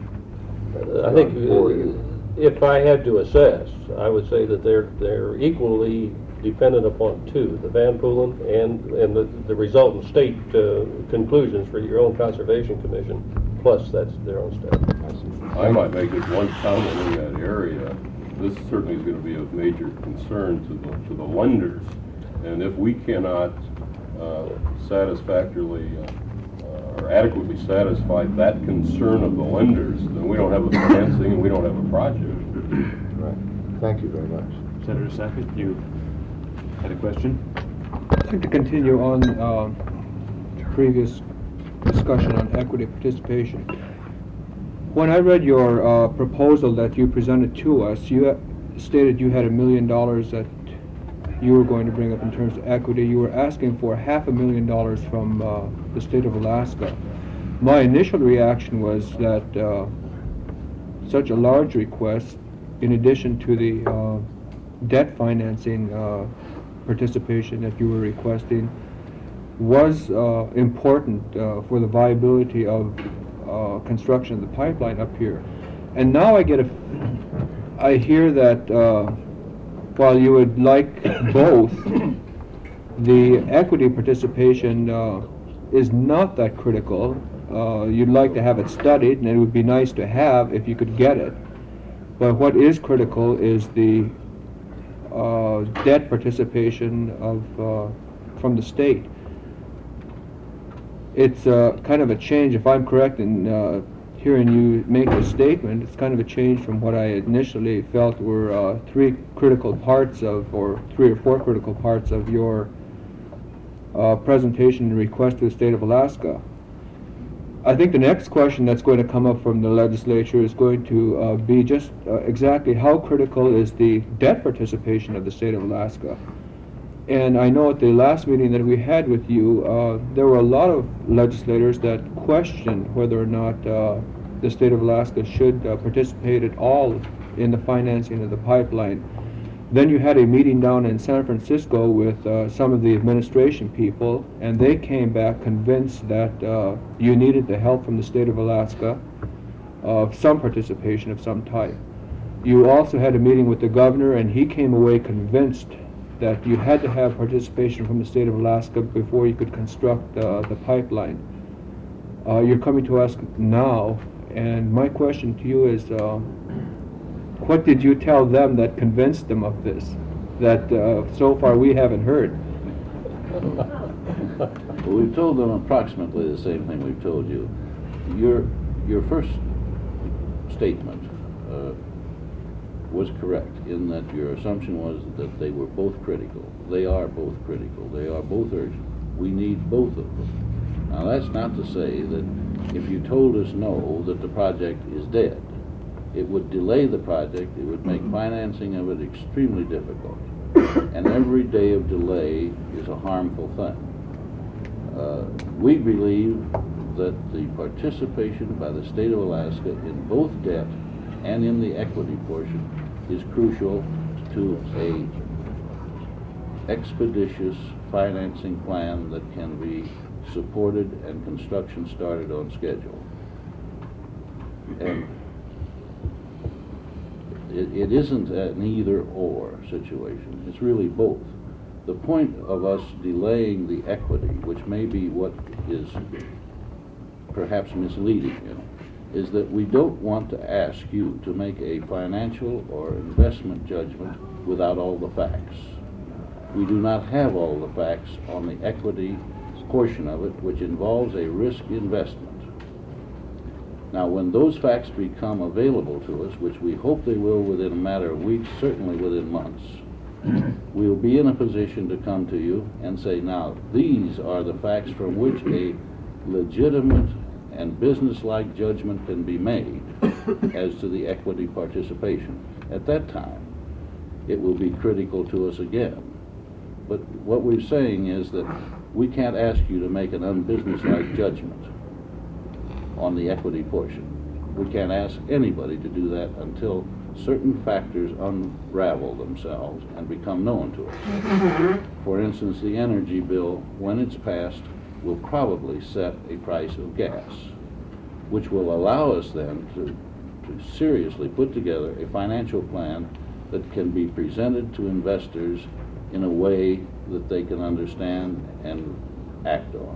Uh, I think uh, if I had to assess, I would say that they're they're equally dependent upon two, the Van Poolen and and the, the resultant state uh, conclusions for your own Conservation Commission, plus that's their own staff.
I might make just one comment in that area. This certainly is going to be of major concern to the, to the lenders. And if we cannot uh, satisfactorily uh, or adequately satisfy that concern of the lenders, then we don't have a financing and we don't have a project.
Right. Thank you very much.
Senator Sackett, you had a question?
I'd like to continue on uh, previous discussion on equity participation. When I read your uh, proposal that you presented to us, you stated you had a million dollars that you were going to bring up in terms of equity. You were asking for half a million dollars from uh, the state of Alaska. My initial reaction was that uh, such a large request, in addition to the uh, debt financing uh, participation that you were requesting, was uh, important uh, for the viability of uh, construction of the pipeline up here. And now I get a, I hear that uh, while you would like both, the equity participation uh, is not that critical. Uh, you'd like to have it studied, and it would be nice to have if you could get it. But what is critical is the uh, debt participation of uh, from the state. It's uh, kind of a change, if I'm correct in uh, hearing you make this statement, it's kind of a change from what I initially felt were uh, three critical parts of, or three or four critical parts of your uh, presentation and request to the state of Alaska. I think the next question that's going to come up from the legislature is going to uh, be just uh, exactly how critical is the debt participation of the state of Alaska. And I know at the last meeting that we had with you, uh, there were a lot of legislators that questioned whether or not uh, the state of Alaska should uh, participate at all in the financing of the pipeline. Then you had a meeting down in San Francisco with uh, some of the administration people, and they came back convinced that uh, you needed the help from the state of Alaska of some participation of some type. You also had a meeting with the governor, and he came away convinced that you had to have participation from the state of Alaska before you could construct uh, the pipeline. Uh, you're coming to us now, and my question to you is, uh, what did you tell them that convinced them of this, that uh, so far we haven't heard?
Well, we've told them approximately the same thing we've told you. Your, your first statement uh, was correct in that your assumption was that they were both critical. They are both critical. They are both urgent. We need both of them. Now, that's not to say that if you told us no, that the project is dead. It would delay the project. It would make financing of it extremely difficult. And every day of delay is a harmful thing. Uh, we believe that the participation by the state of Alaska in both debt and in the equity portion is crucial to expeditious financing plan that can be supported and construction started on schedule. And it, it isn't an either-or situation. It's really both. The point of us delaying the equity, which may be what is perhaps misleading you, is that we don't want to ask you to make a financial or investment judgment without all the facts. We do not have all the facts on the equity portion of it, which involves a risk investment. Now, when those facts become available to us, which we hope they will within a matter of weeks, certainly within months, we'll be in a position to come to you and say, now, these are the facts from which a legitimate and business-like judgment can be made as to the equity participation. At that time, it will be critical to us again. But what we're saying is that we can't ask you to make an unbusinesslike judgment on the equity portion. We can't ask anybody to do that until certain factors unravel themselves and become known to us. For instance, the energy bill, when it's passed, will probably set a price of gas, which will allow us then to, to seriously put together a financial plan that can be presented to investors in a way that they can understand and act on.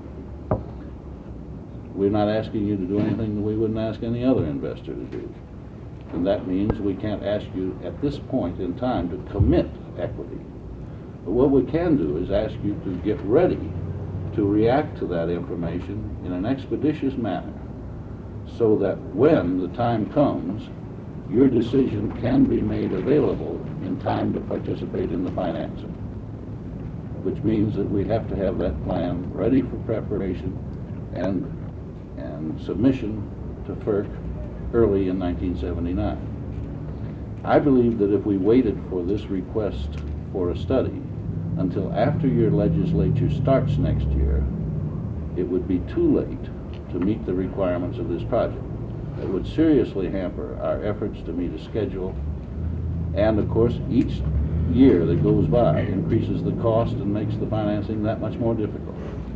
We're not asking you to do anything that we wouldn't ask any other investor to do. And that means we can't ask you at this point in time to commit equity. But what we can do is ask you to get ready to react to that information in an expeditious manner, so that when the time comes, your decision can be made available in time to participate in the financing, which means that we have to have that plan ready for preparation and, and submission to F E R C early in nineteen seventy-nine. I believe that if we waited for this request for a study until after your legislature starts next year, it would be too late to meet the requirements of this project. It would seriously hamper our efforts to meet a schedule, and of course each year that goes by increases the cost and makes the financing that much more difficult.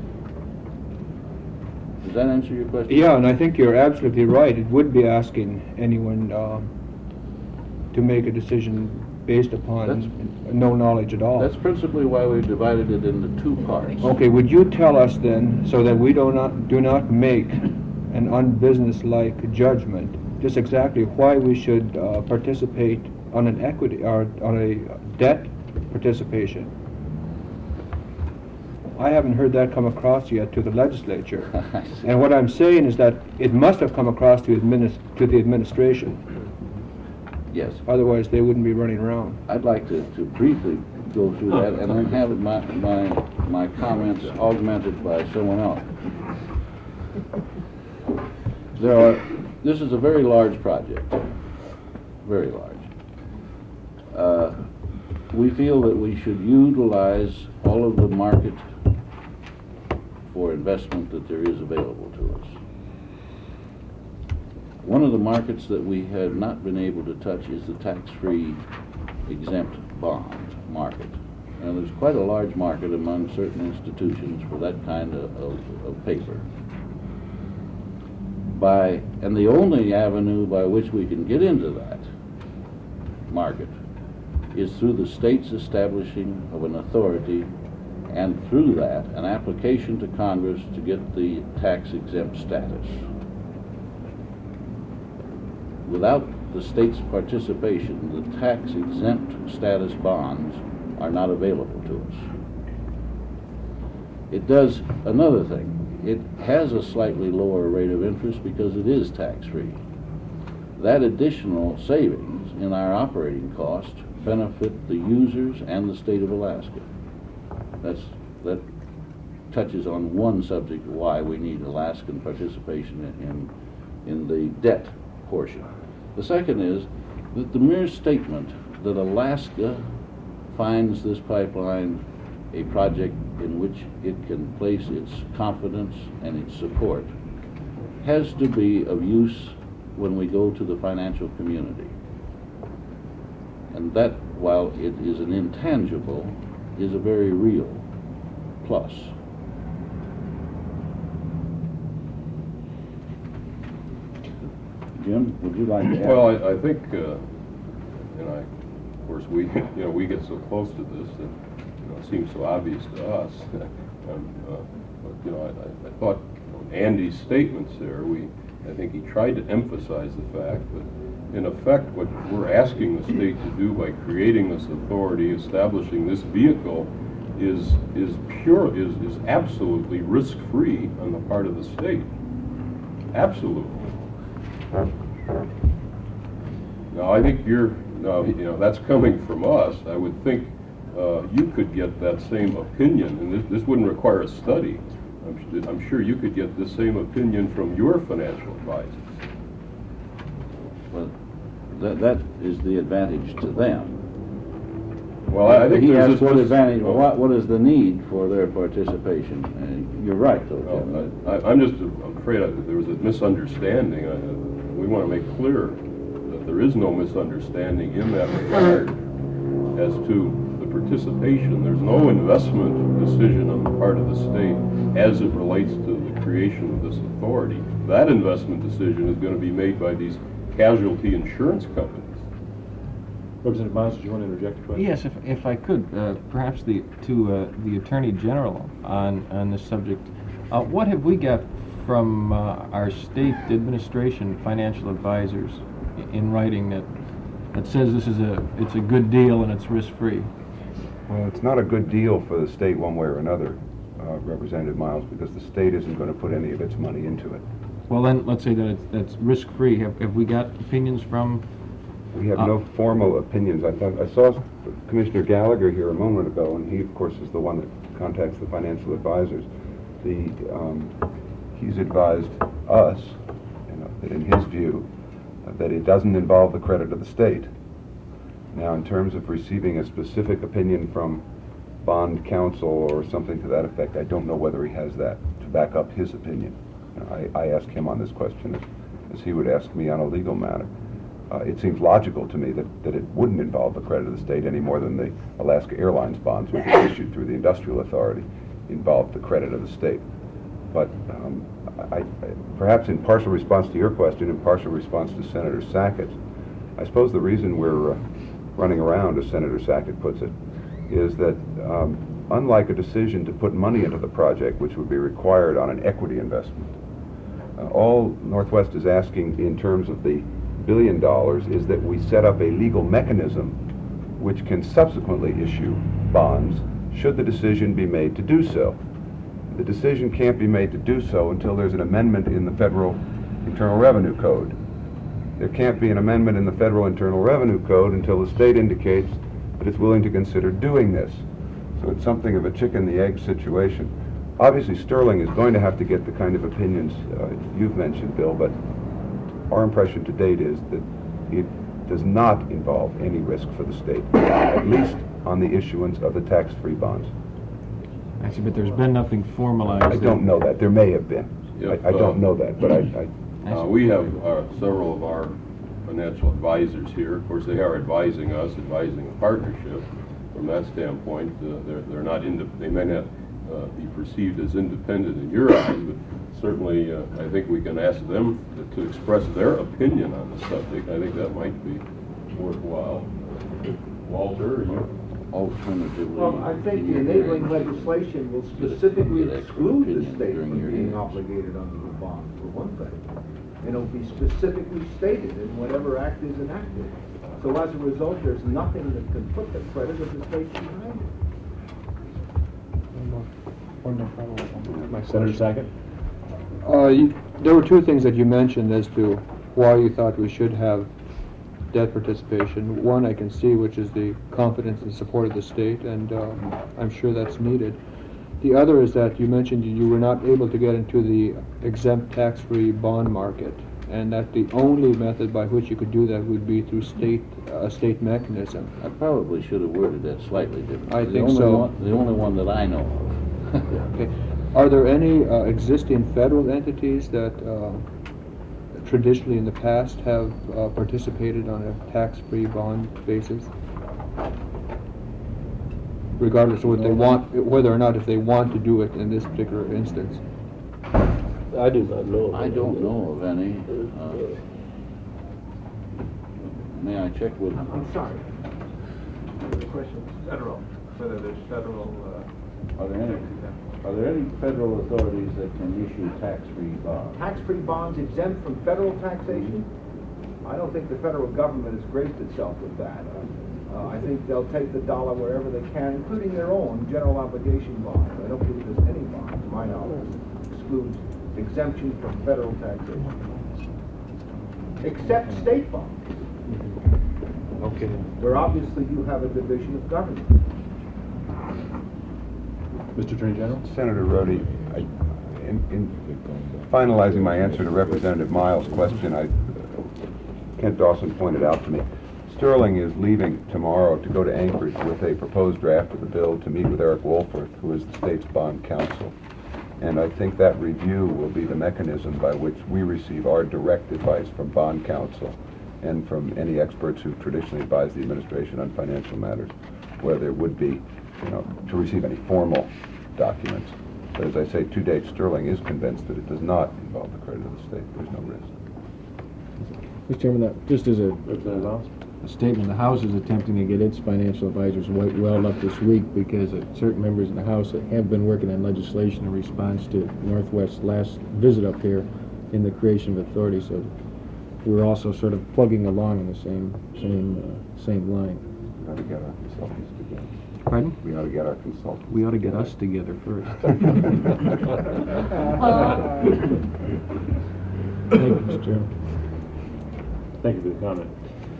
Does that answer your question?
Yeah, and I think you're absolutely right. It would be asking anyone uh, to make a decision based upon that's, no knowledge at all.
That's principally why we've divided it into two parts.
Okay, would you tell us then, so that we do not do not make an unbusinesslike judgment, just exactly why we should uh, participate on an equity or on a debt participation? I haven't heard that come across yet to the legislature. And what I'm saying is that it must have come across to, administ to the administration.
Yes.
Otherwise, they wouldn't be running around.
I'd like to, to briefly go through that and then have my, my, my comments augmented by someone else. There are, this is a very large project, very large. Uh, we feel that we should utilize all of the market for investment that there is available to us. One of the markets that we have not been able to touch is the tax-free exempt bond market. And there's quite a large market among certain institutions for that kind of, of, of paper. By, and the only avenue by which we can get into that market is through the state's establishing of an authority, and through that an application to Congress to get the tax exempt status. Without the state's participation, the tax exempt status bonds are not available to us. It does another thing. It has a slightly lower rate of interest because it is tax-free. That additional savings in our operating cost benefit the users and the state of Alaska. That's, that touches on one subject, why we need Alaskan participation in, in the debt portion. The second is that the mere statement that Alaska finds this pipeline a project in which it can place its confidence and its support has to be of use when we go to the financial community. And that, while it is an intangible, is a very real plus. Jim, would you like to add?
Well, I, I think, uh, and I, of course, we, you know, we get so close to this that, you know, it seems so obvious to us. um, uh, but, you know, I, I thought you know, Andy's statements there, we, I think he tried to emphasize the fact that, in effect, what we're asking the state to do by creating this authority, establishing this vehicle, is is pure, is is absolutely risk-free on the part of the state. Absolutely. Now, I think you're, now, you know, that's coming from us. I would think uh, you could get that same opinion, and this, this wouldn't require a study. I'm, I'm sure you could get the same opinion from your financial advisors.
Well, that, that is the advantage to them.
Well, I think
he
there's
asked
this-
what advantage,
oh.
what, what is the need for their participation? And you're right, though, Jim.
Well, I, I'm just afraid that there was a misunderstanding. I, we want to make clear that there is no misunderstanding in that regard as to the participation. There's no investment decision on the part of the state as it relates to the creation of this authority. That investment decision is going to be made by these casualty insurance companies.
Representative Miles, did you want to interject a question?
Yes, if, if I could, uh, perhaps the, to uh, the Attorney General on, on this subject. Uh, what have we got from uh, our state administration financial advisors i- in writing that, that says this is a, it's a good deal and it's risk-free?
Well, it's not a good deal for the state one way or another, uh, Representative Miles, because the state isn't going to put any of its money into it.
Well, then, let's say that it's, that's risk-free. Have, have we got opinions from?
We have
Uh,
no formal opinions. I thought, I saw Commissioner Gallagher here a moment ago, and he, of course, is the one that contacts the financial advisors. The, um, he's advised us, you know, that in his view, uh, that it doesn't involve the credit of the state. Now, in terms of receiving a specific opinion from bond counsel or something to that effect, I don't know whether he has that to back up his opinion. You know, I, I asked him on this question as, as he would ask me on a legal matter. Uh, it seems logical to me that, that it wouldn't involve the credit of the state any more than the Alaska Airlines bonds, which were issued through the Industrial Authority, involved the credit of the state. But um, I, I, perhaps in partial response to your question, in partial response to Senator Sackett's, I suppose the reason we're uh, running around, as Senator Sackett puts it, is that um, unlike a decision to put money into the project, which would be required on an equity investment, uh, all Northwest is asking in terms of the billion dollars is that we set up a legal mechanism which can subsequently issue bonds should the decision be made to do so. The decision can't be made to do so until there's an amendment in the Federal Internal Revenue Code. There can't be an amendment in the Federal Internal Revenue Code until the state indicates that it's willing to consider doing this. So it's something of a chicken-the-egg situation. Obviously, Sterling is going to have to get the kind of opinions uh, you've mentioned, Bill, but our impression to date is that it does not involve any risk for the state, at least on the issuance of the tax-free bonds.
Actually, but there's been nothing formalized.
I don't know that. There may have been.
Yep,
I, I don't
uh,
know that, but I, I
Uh, we have uh, several of our financial advisors here. Of course, they are advising us, advising a partnership. From that standpoint, uh, they're, they're not, inde- they may not uh, be perceived as independent in your eyes, but certainly uh, I think we can ask them to, to express their opinion on the subject. I think that might be worthwhile. Walter, are you?
Alternatively.
Well, I think the enabling legislation will specifically exclude the state from being obligated under the bond, for one thing. And it'll be specifically stated in whatever act is enacted. So as a result, there's nothing that can put the credit of the state behind it.
One more, one more follow-up on my
Senator Sackett?
Uh, you, there were two things that you mentioned as to why you thought we should have debt participation. One I can see, which is the confidence and support of the state, and um, I'm sure that's needed. The other is that you mentioned you were not able to get into the exempt tax-free bond market, and that the only method by which you could do that would be through state a state mechanism.
I probably should have worded that slightly differently.
I
The
think
only
so.
one- The only one that I know of.
Okay. Are there any uh, existing federal entities that uh, traditionally in the past have uh, participated on a tax-free bond basis? regardless of what they want, whether or not if they want to do it in this particular instance?
I do not know.
I don't know of any. Uh, May I check with?
I'm sorry.
The question is federal, whether there's federal, uh...
Are there any, are there any federal authorities that can issue tax-free bonds?
Tax-free bonds exempt from federal taxation? I don't think the federal government has graced itself with that. Uh, I think they'll take the dollar wherever they can, including their own general obligation bonds. I don't believe there's any bond, to my knowledge, that excludes exemption from federal taxation. Except state bonds.
Okay.
Where obviously you have a division of government.
Mister Attorney General?
Senator Rhodey, I, in, in finalizing my answer to Representative Miles' question, I, Kent Dawson pointed out to me, Sterling is leaving tomorrow to go to Anchorage with a proposed draft of the bill to meet with Eric Wolforth, who is the state's bond counsel. And I think that review will be the mechanism by which we receive our direct advice from bond counsel and from any experts who traditionally advise the administration on financial matters, where there would be, you know, to receive any formal documents. But as I say, to date, Sterling is convinced that it does not involve the credit of the state. There's no risk.
Mister Chairman, that, just as a, a statement, the House is attempting to get its financial advisors well, well up this week because uh, certain members in the House that have been working on legislation in response to Northwest's last visit up here in the creation of authority. So we're also sort of plugging along in the same same uh, same line.
We ought to get our consultants together.
Pardon?
We ought to get our consultants.
We ought to get us together first. Thank you, Mister Chairman.
Thank you for the comment.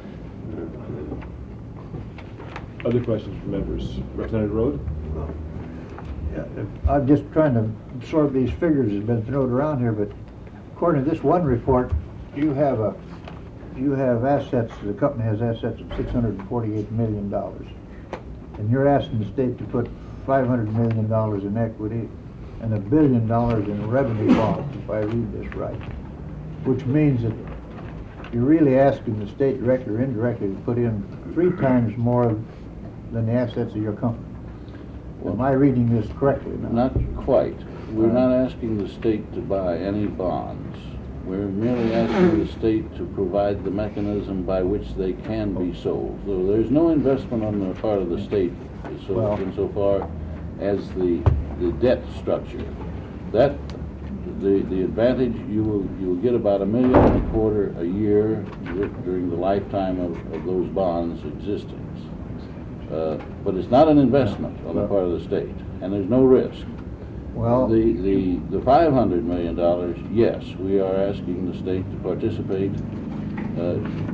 Other questions from members? Representative Rode?
Yeah, I'm just trying to absorb these figures that have been thrown around here, but according to this one report, you have a, you have assets, the company has assets of six hundred forty-eight million dollars. And you're asking the state to put five hundred million dollars in equity and a billion dollars in revenue bonds, if I read this right. Which means that you're really asking the state directly or indirectly to put in three times more than the assets of your company. Well, am I reading this correctly now?
Not quite. We're not asking the state to buy any bonds. We're merely asking the state to provide the mechanism by which they can be sold. So there's no investment on the part of the state so
Well,
insofar as the the debt structure. That the the advantage you will you will get about a million and a quarter a year during the lifetime of, of those bonds' existence. Uh, but it's not an investment on the part of the state, and there's no risk.
Well,
The, the, the five hundred million dollars, yes, we are asking the state to participate uh,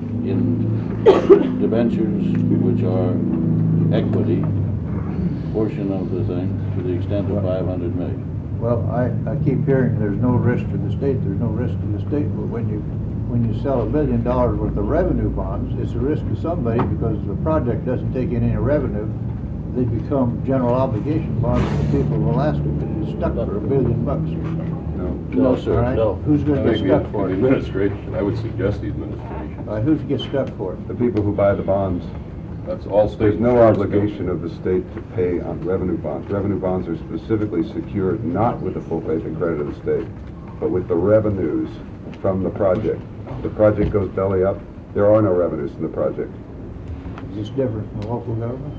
in debentures which are equity portion of the thing to the extent of five hundred million.
well, I, I keep hearing there's no risk to the state, there's no risk to the state, but when you when you sell a billion dollars worth of revenue bonds, it's a risk to somebody because if the project doesn't take in any revenue, they become general obligation bonds and people will ask if you're stuck for a billion bucks.
No.
No, sir.
All right?
No.
Who's going to get
Maybe
stuck for
the
it?
administration, I would suggest the administration.
Uh, who's get stuck for it?
The people who buy the bonds,
That's all state.
there's no
insurance
obligation of the state to pay on revenue bonds. Revenue bonds are specifically secured not with the full faith and credit of the state, but with the revenues from the project. The project goes belly up, there are no revenues from the project.
Is this different from the local government?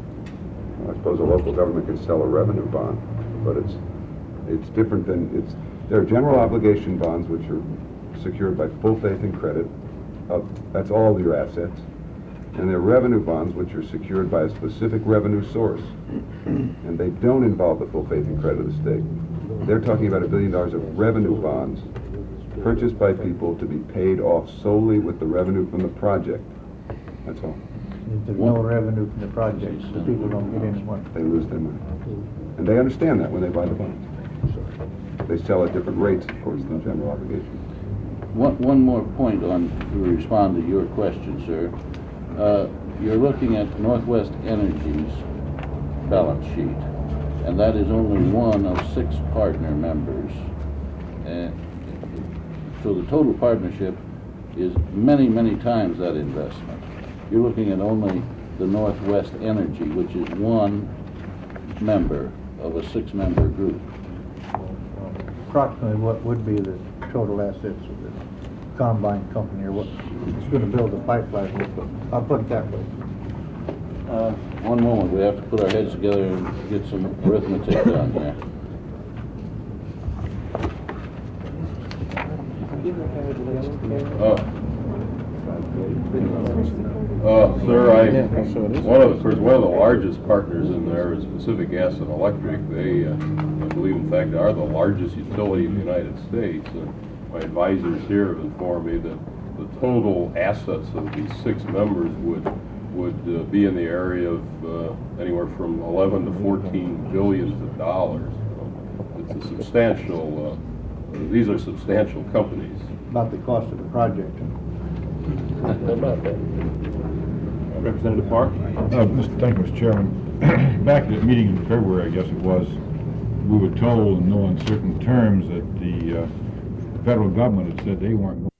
I suppose a local government can sell a revenue bond, but it's it's different than, it's, there are general obligation bonds which are secured by full faith and credit, of, that's all your assets, and there are revenue bonds which are secured by a specific revenue source, and they don't involve the full faith and credit of the state. They're talking about a billion dollars of revenue bonds purchased by people to be paid off solely with the revenue from the project. That's all.
If there's no revenue from the project, the people don't get any money.
They lose their money. And they understand that when they buy the bonds. They sell at different rates, of course, than general obligation.
One, one more point on to respond to your question, sir. Uh, you're looking at Northwest Energy's balance sheet, and that is only one of six partner members. Uh, so the total partnership is many, many times that investment. You're looking at only the Northwest Energy, which is one member of a six-member group.
Approximately what would be the total assets of the combine company, or what it's going to build the pipeline with? I'll put it that way.
Uh, one moment, we have to put our heads together and get some arithmetic done here.
Uh, uh, sir, I, one of the, of course, one of the largest partners in there is Pacific Gas and Electric. They, uh, I believe, in fact, are the largest utility in the United States. And my advisors here have informed me that the total assets of these six members would would uh, be in the area of uh, anywhere from eleven to fourteen billions of dollars. So it's a substantial. Uh, these are substantial companies.
About the cost of the project.
About that.
Representative Park?
Uh, Mister Thank you, Mister Chairman. Back at the meeting in February, I guess it was, we were told in no uncertain terms that the uh, federal government had said they weren't